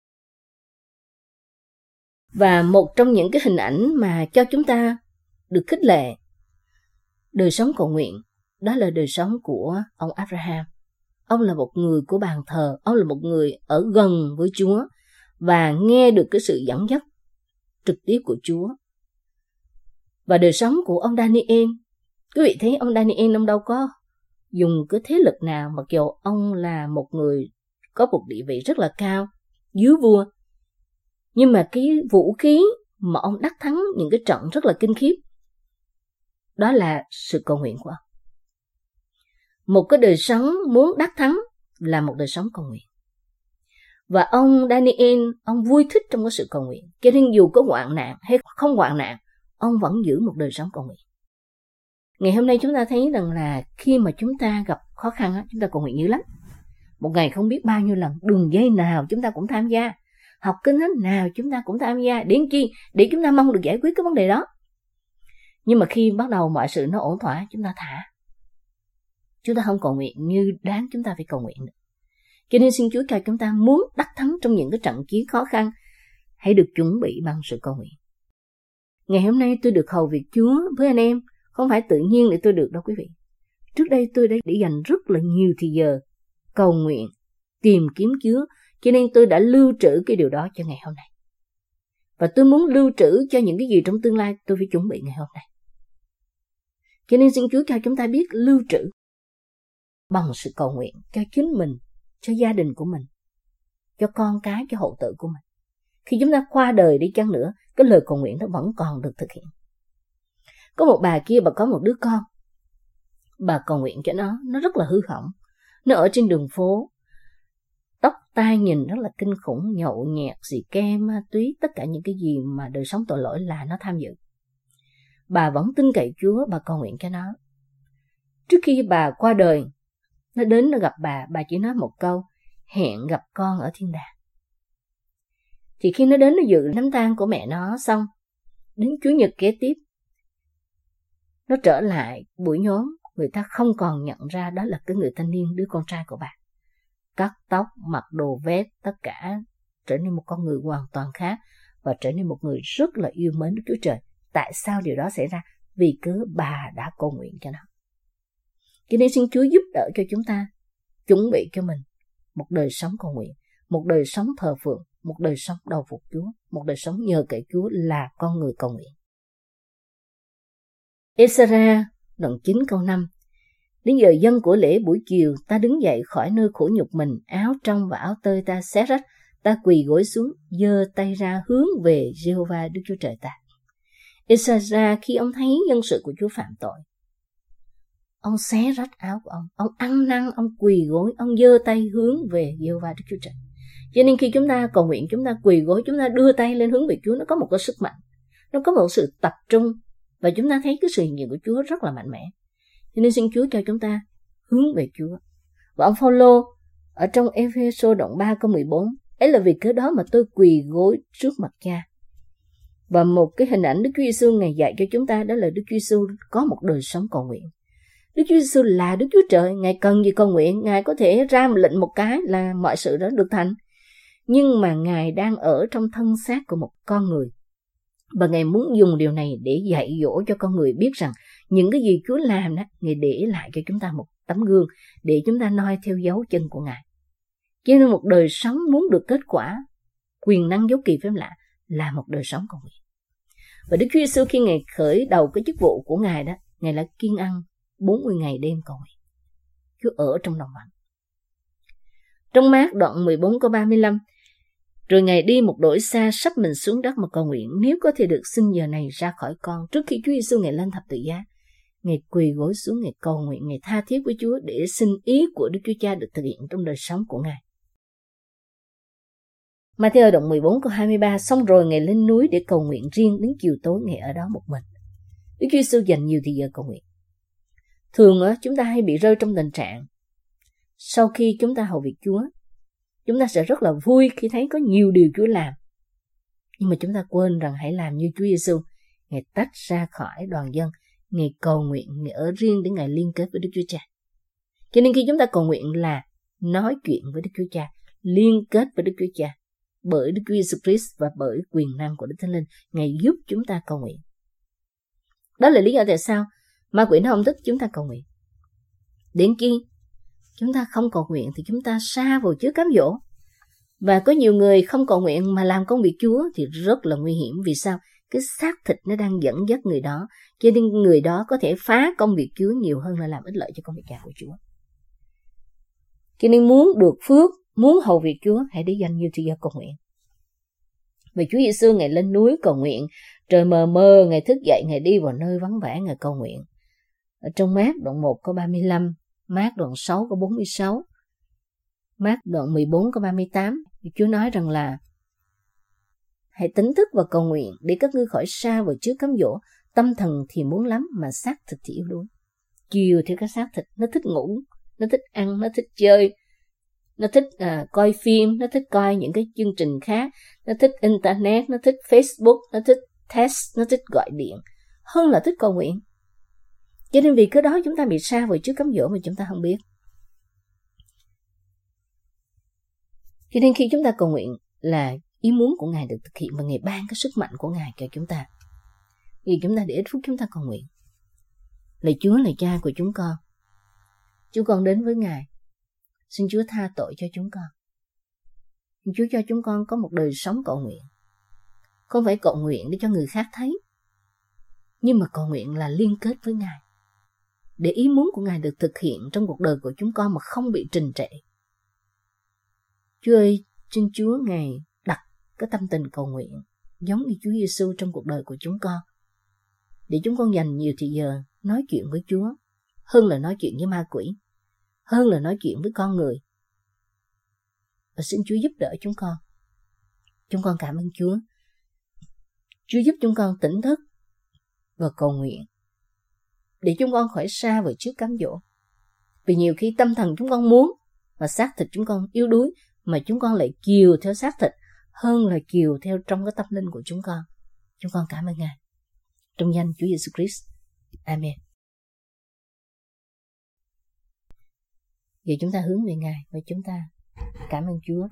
Và một trong những cái hình ảnh mà cho chúng ta được khích lệ đời sống cầu nguyện, đó là đời sống của ông Abraham. Ông là một người của bàn thờ, ông là một người ở gần với Chúa và nghe được cái sự dẫn dắt trực tiếp của Chúa. Và đời sống của ông Daniel, quý vị thấy ông Daniel ông đâu có dùng cái thế lực nào, mặc dù ông là một người có một địa vị rất là cao dưới vua. Nhưng mà cái vũ khí mà ông đắc thắng những cái trận rất là kinh khiếp, đó là sự cầu nguyện của ông. Một cái đời sống muốn đắc thắng là một đời sống cầu nguyện. Và ông Daniel, ông vui thích trong cái sự cầu nguyện. Cho nên dù có hoạn nạn hay không hoạn nạn, ông vẫn giữ một đời sống cầu nguyện. Ngày hôm nay chúng ta thấy rằng là khi mà chúng ta gặp khó khăn, chúng ta cầu nguyện dữ lắm. Một ngày không biết bao nhiêu lần, đường dây nào chúng ta cũng tham gia, học kinh thánh nào chúng ta cũng tham gia. Đến chi? Để chúng ta mong được giải quyết cái vấn đề đó. Nhưng mà khi bắt đầu mọi sự nó ổn thỏa, chúng ta thả. Chúng ta không cầu nguyện như đáng chúng ta phải cầu nguyện. Cho nên xin Chúa cho chúng ta muốn đắc thắng trong những cái trận chiến khó khăn, hãy được chuẩn bị bằng sự cầu nguyện. Ngày hôm nay tôi được hầu việc Chúa với anh em, không phải tự nhiên để tôi được đâu quý vị. Trước đây tôi đã để dành rất là nhiều thời giờ cầu nguyện, tìm kiếm Chúa, cho nên tôi đã lưu trữ cái điều đó cho ngày hôm nay. Và tôi muốn lưu trữ cho những cái gì trong tương lai tôi phải chuẩn bị ngày hôm nay. Cho nên xin Chúa cho chúng ta biết lưu trữ bằng sự cầu nguyện cho chính mình, cho gia đình của mình, cho con cái, cho hậu tự của mình. Khi chúng ta qua đời đi chăng nữa, cái lời cầu nguyện nó vẫn còn được thực hiện. Có một bà kia, bà có một đứa con. Bà cầu nguyện cho nó, nó rất là hư hỏng. Nó ở trên đường phố, tóc tai nhìn rất là kinh khủng, nhậu nhẹt, xì ke, ma túy, tất cả những cái gì mà đời sống tội lỗi là nó tham dự. Bà vẫn tin cậy Chúa, bà cầu nguyện cho nó. Trước khi bà qua đời, nó đến nó gặp bà, bà chỉ nói một câu, hẹn gặp con ở thiên đàng. Thì khi nó đến nó dự đám tang của mẹ nó xong, đến Chủ nhật kế tiếp, nó trở lại buổi nhóm, người ta không còn nhận ra đó là cái người thanh niên, đứa con trai của bà. Cắt tóc, mặc đồ vest, tất cả trở nên một con người hoàn toàn khác và trở nên một người rất là yêu mến Đức Chúa Trời. Tại sao điều đó xảy ra? Vì cớ bà đã cầu nguyện cho nó. Cho nên xin Chúa giúp đỡ cho chúng ta chuẩn bị cho mình một đời sống cầu nguyện, một đời sống thờ phượng, một đời sống đầu phục Chúa, một đời sống nhờ cậy Chúa là con người cầu nguyện. Ê-sa-ra đoạn chín câu năm. Đến giờ dân của lễ buổi chiều, ta đứng dậy khỏi nơi khổ nhục mình, áo trong và áo tơi ta xé rách, ta quỳ gối xuống, giơ tay ra hướng về Giê-hô-va Đức Chúa Trời ta. Ê-sa-ra khi ông thấy dân sự của Chúa phạm tội, ông xé rách áo của ông, ông ăn năn, ông quỳ gối, ông giơ tay hướng về Giê-hô-va Đức Chúa Trời. Cho nên khi chúng ta cầu nguyện, chúng ta quỳ gối, chúng ta đưa tay lên hướng về Chúa, nó có một cái sức mạnh, nó có một sự tập trung, và chúng ta thấy cái sự hiện diện của Chúa rất là mạnh mẽ. Cho nên xin Chúa cho chúng ta hướng về Chúa. Và ông Phao-lô ở trong Ê-phê-sô đoạn ba câu mười bốn, ấy là vì cớ đó mà tôi quỳ gối trước mặt Cha. Và một cái hình ảnh Đức Chúa Giêsu Ngài dạy cho chúng ta, đó là Đức Chúa Giêsu có một đời sống cầu nguyện. Đức Chúa Giêsu là Đức Chúa Trời, Ngài cần gì cầu nguyện, Ngài có thể ra lệnh một cái là mọi sự đó được thành. Nhưng mà Ngài đang ở trong thân xác của một con người. Và Ngài muốn dùng điều này để dạy dỗ cho con người biết rằng những cái gì Chúa làm đó, Ngài để lại cho chúng ta một tấm gương để chúng ta noi theo dấu chân của Ngài. Cho nên một đời sống muốn được kết quả, quyền năng dấu kỳ phép lạ là một đời sống cầu nguyện. Và Đức Chúa Giêsu khi Ngài khởi đầu cái chức vụ của Ngài đó, Ngài là kiêng ăn bốn mươi ngày đêm cầu nguyện. Chúa ở trong đồng bằng. Trong Mác đoạn mười bốn câu ba mươi lăm, rồi Ngài đi một đổi xa, sắp mình xuống đất mà cầu nguyện, nếu có thể được xin giờ này ra khỏi con. Trước khi Chúa Giêsu Ngài lên thập tự giá, Ngài quỳ gối xuống, Ngài cầu nguyện, Ngài tha thiết với Chúa để xin ý của Đức Chúa Cha được thực hiện trong đời sống của Ngài. Ma-thi-ơ đoạn mười bốn câu hai mươi ba, xong rồi Ngài lên núi để cầu nguyện riêng, đến chiều tối Ngài ở đó một mình. Đức Chúa Giêsu dành nhiều thời giờ cầu nguyện. Thường á, chúng ta hay bị rơi trong tình trạng sau khi chúng ta hầu việc Chúa, chúng ta sẽ rất là vui khi thấy có nhiều điều Chúa làm. Nhưng mà chúng ta quên rằng hãy làm như Chúa Giêsu, Ngài tách ra khỏi đoàn dân, Ngài cầu nguyện, Ngài ở riêng để Ngài liên kết với Đức Chúa Cha. Cho nên khi chúng ta cầu nguyện là nói chuyện với Đức Chúa Cha, liên kết với Đức Chúa Cha, bởi Đức Chúa Giêsu Christ và bởi quyền năng của Đức Thánh Linh, Ngài giúp chúng ta cầu nguyện. Đó là lý do tại sao ma quỷ nó không thích chúng ta cầu nguyện. Đến khi chúng ta không cầu nguyện thì chúng ta sa vào chứa cám dỗ. Và có nhiều người không cầu nguyện mà làm công việc Chúa thì rất là nguy hiểm. Vì sao? Cái xác thịt nó đang dẫn dắt người đó, cho nên người đó có thể phá công việc Chúa nhiều hơn là làm ích lợi cho công việc nhà của Chúa. Cho nên muốn được phước, muốn hầu việc Chúa, hãy để dành nhiều thời gian cầu nguyện. Và Chúa Giêsu Ngài lên núi cầu nguyện, trời mờ mờ, Ngài thức dậy, Ngài đi vào nơi vắng vẻ, Ngài cầu nguyện. Ở trong Mác đoạn một câu ba mươi lăm, Mác đoạn sáu câu bốn mươi sáu, Mác đoạn mười bốn câu ba mươi tám, Chúa nói rằng là hãy tỉnh thức và cầu nguyện để các ngươi khỏi sa vào chứa cám dỗ. Tâm thần thì muốn lắm mà xác thịt thì yếu đuối. Chiều theo cái xác thịt, nó thích ngủ, nó thích ăn, nó thích chơi, nó thích uh, coi phim, nó thích coi những cái chương trình khác, nó thích internet, nó thích Facebook, nó thích text, nó thích gọi điện, hơn là thích cầu nguyện. Cho nên vì cái đó chúng ta bị sa vào trước cám dỗ mà chúng ta không biết. Cho nên khi chúng ta cầu nguyện là ý muốn của Ngài được thực hiện và Ngài ban cái sức mạnh của Ngài cho chúng ta. Vì chúng ta để ít phút chúng ta cầu nguyện. Lạy Chúa, lạy Cha của chúng con, chúng con đến với Ngài, xin Chúa tha tội cho chúng con. Xin Chúa cho chúng con có một đời sống cầu nguyện. Không phải cầu nguyện để cho người khác thấy, nhưng mà cầu nguyện là liên kết với Ngài, để ý muốn của Ngài được thực hiện trong cuộc đời của chúng con mà không bị trình trệ. Chúa ơi, xin Chúa Ngài đặt cái tâm tình cầu nguyện giống như Chúa Giêsu trong cuộc đời của chúng con, để chúng con dành nhiều thời giờ nói chuyện với Chúa, hơn là nói chuyện với ma quỷ, hơn là nói chuyện với con người. Và xin Chúa giúp đỡ chúng con. Chúng con cảm ơn Chúa. Chúa giúp chúng con tỉnh thức và cầu nguyện, để chúng con khỏi sa vào trước cám dỗ. Vì nhiều khi tâm thần chúng con muốn, mà xác thịt chúng con yếu đuối, mà chúng con lại kiều theo xác thịt hơn là kiều theo trong cái tâm linh của chúng con. Chúng con cảm ơn Ngài. Trong danh Chúa Giêsu Christ. Amen. Giờ chúng ta hướng về Ngài và chúng ta cảm ơn Chúa.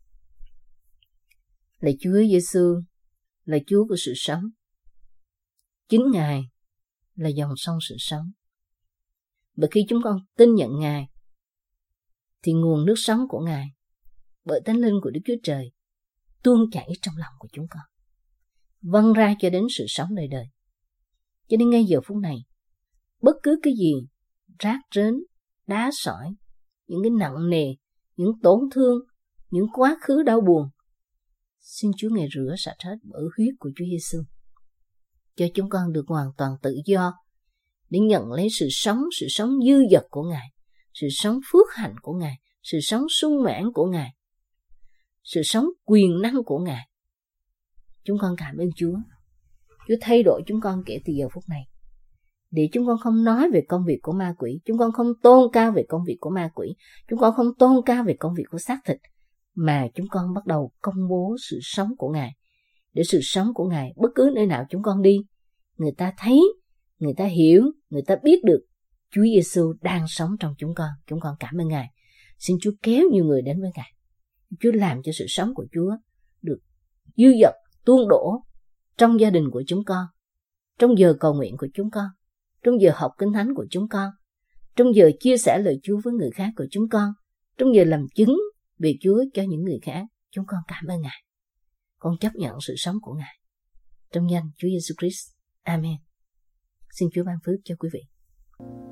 Lạy Chúa Giêsu, là Chúa của sự sống. Chính Ngài là dòng sông sự sống. Và khi chúng con tin nhận Ngài, thì nguồn nước sống của Ngài bởi Thánh Linh của Đức Chúa Trời tuôn chảy trong lòng của chúng con, vâng ra cho đến sự sống đời đời. Cho nên ngay giờ phút này, bất cứ cái gì rác rến, đá sỏi, những cái nặng nề, những tổn thương, những quá khứ đau buồn, xin Chúa Ngài rửa sạch hết bởi huyết của Chúa Giêsu, cho chúng con được hoàn toàn tự do để nhận lấy sự sống, sự sống dư dật của Ngài, sự sống phước hạnh của Ngài, sự sống sung mãn của Ngài, sự sống quyền năng của Ngài. Chúng con cảm ơn Chúa. Chúa thay đổi chúng con kể từ giờ phút này, để chúng con không nói về công việc của ma quỷ, chúng con không tôn cao về công việc của ma quỷ, chúng con không tôn cao về công việc của xác thịt, mà chúng con bắt đầu công bố sự sống của Ngài, để sự sống của Ngài bất cứ nơi nào chúng con đi, người ta thấy, người ta hiểu, người ta biết được Chúa Giêsu đang sống trong chúng con. Chúng con cảm ơn Ngài. Xin Chúa kéo nhiều người đến với Ngài. Chúa làm cho sự sống của Chúa được dư dật, tuôn đổ trong gia đình của chúng con, trong giờ cầu nguyện của chúng con, trong giờ học Kinh Thánh của chúng con, trong giờ chia sẻ lời Chúa với người khác của chúng con, trong giờ làm chứng về Chúa cho những người khác. Chúng con cảm ơn Ngài. Con chấp nhận sự sống của Ngài. Trong danh Chúa Giêsu Christ. Amen. Xin Chúa ban phước cho quý vị.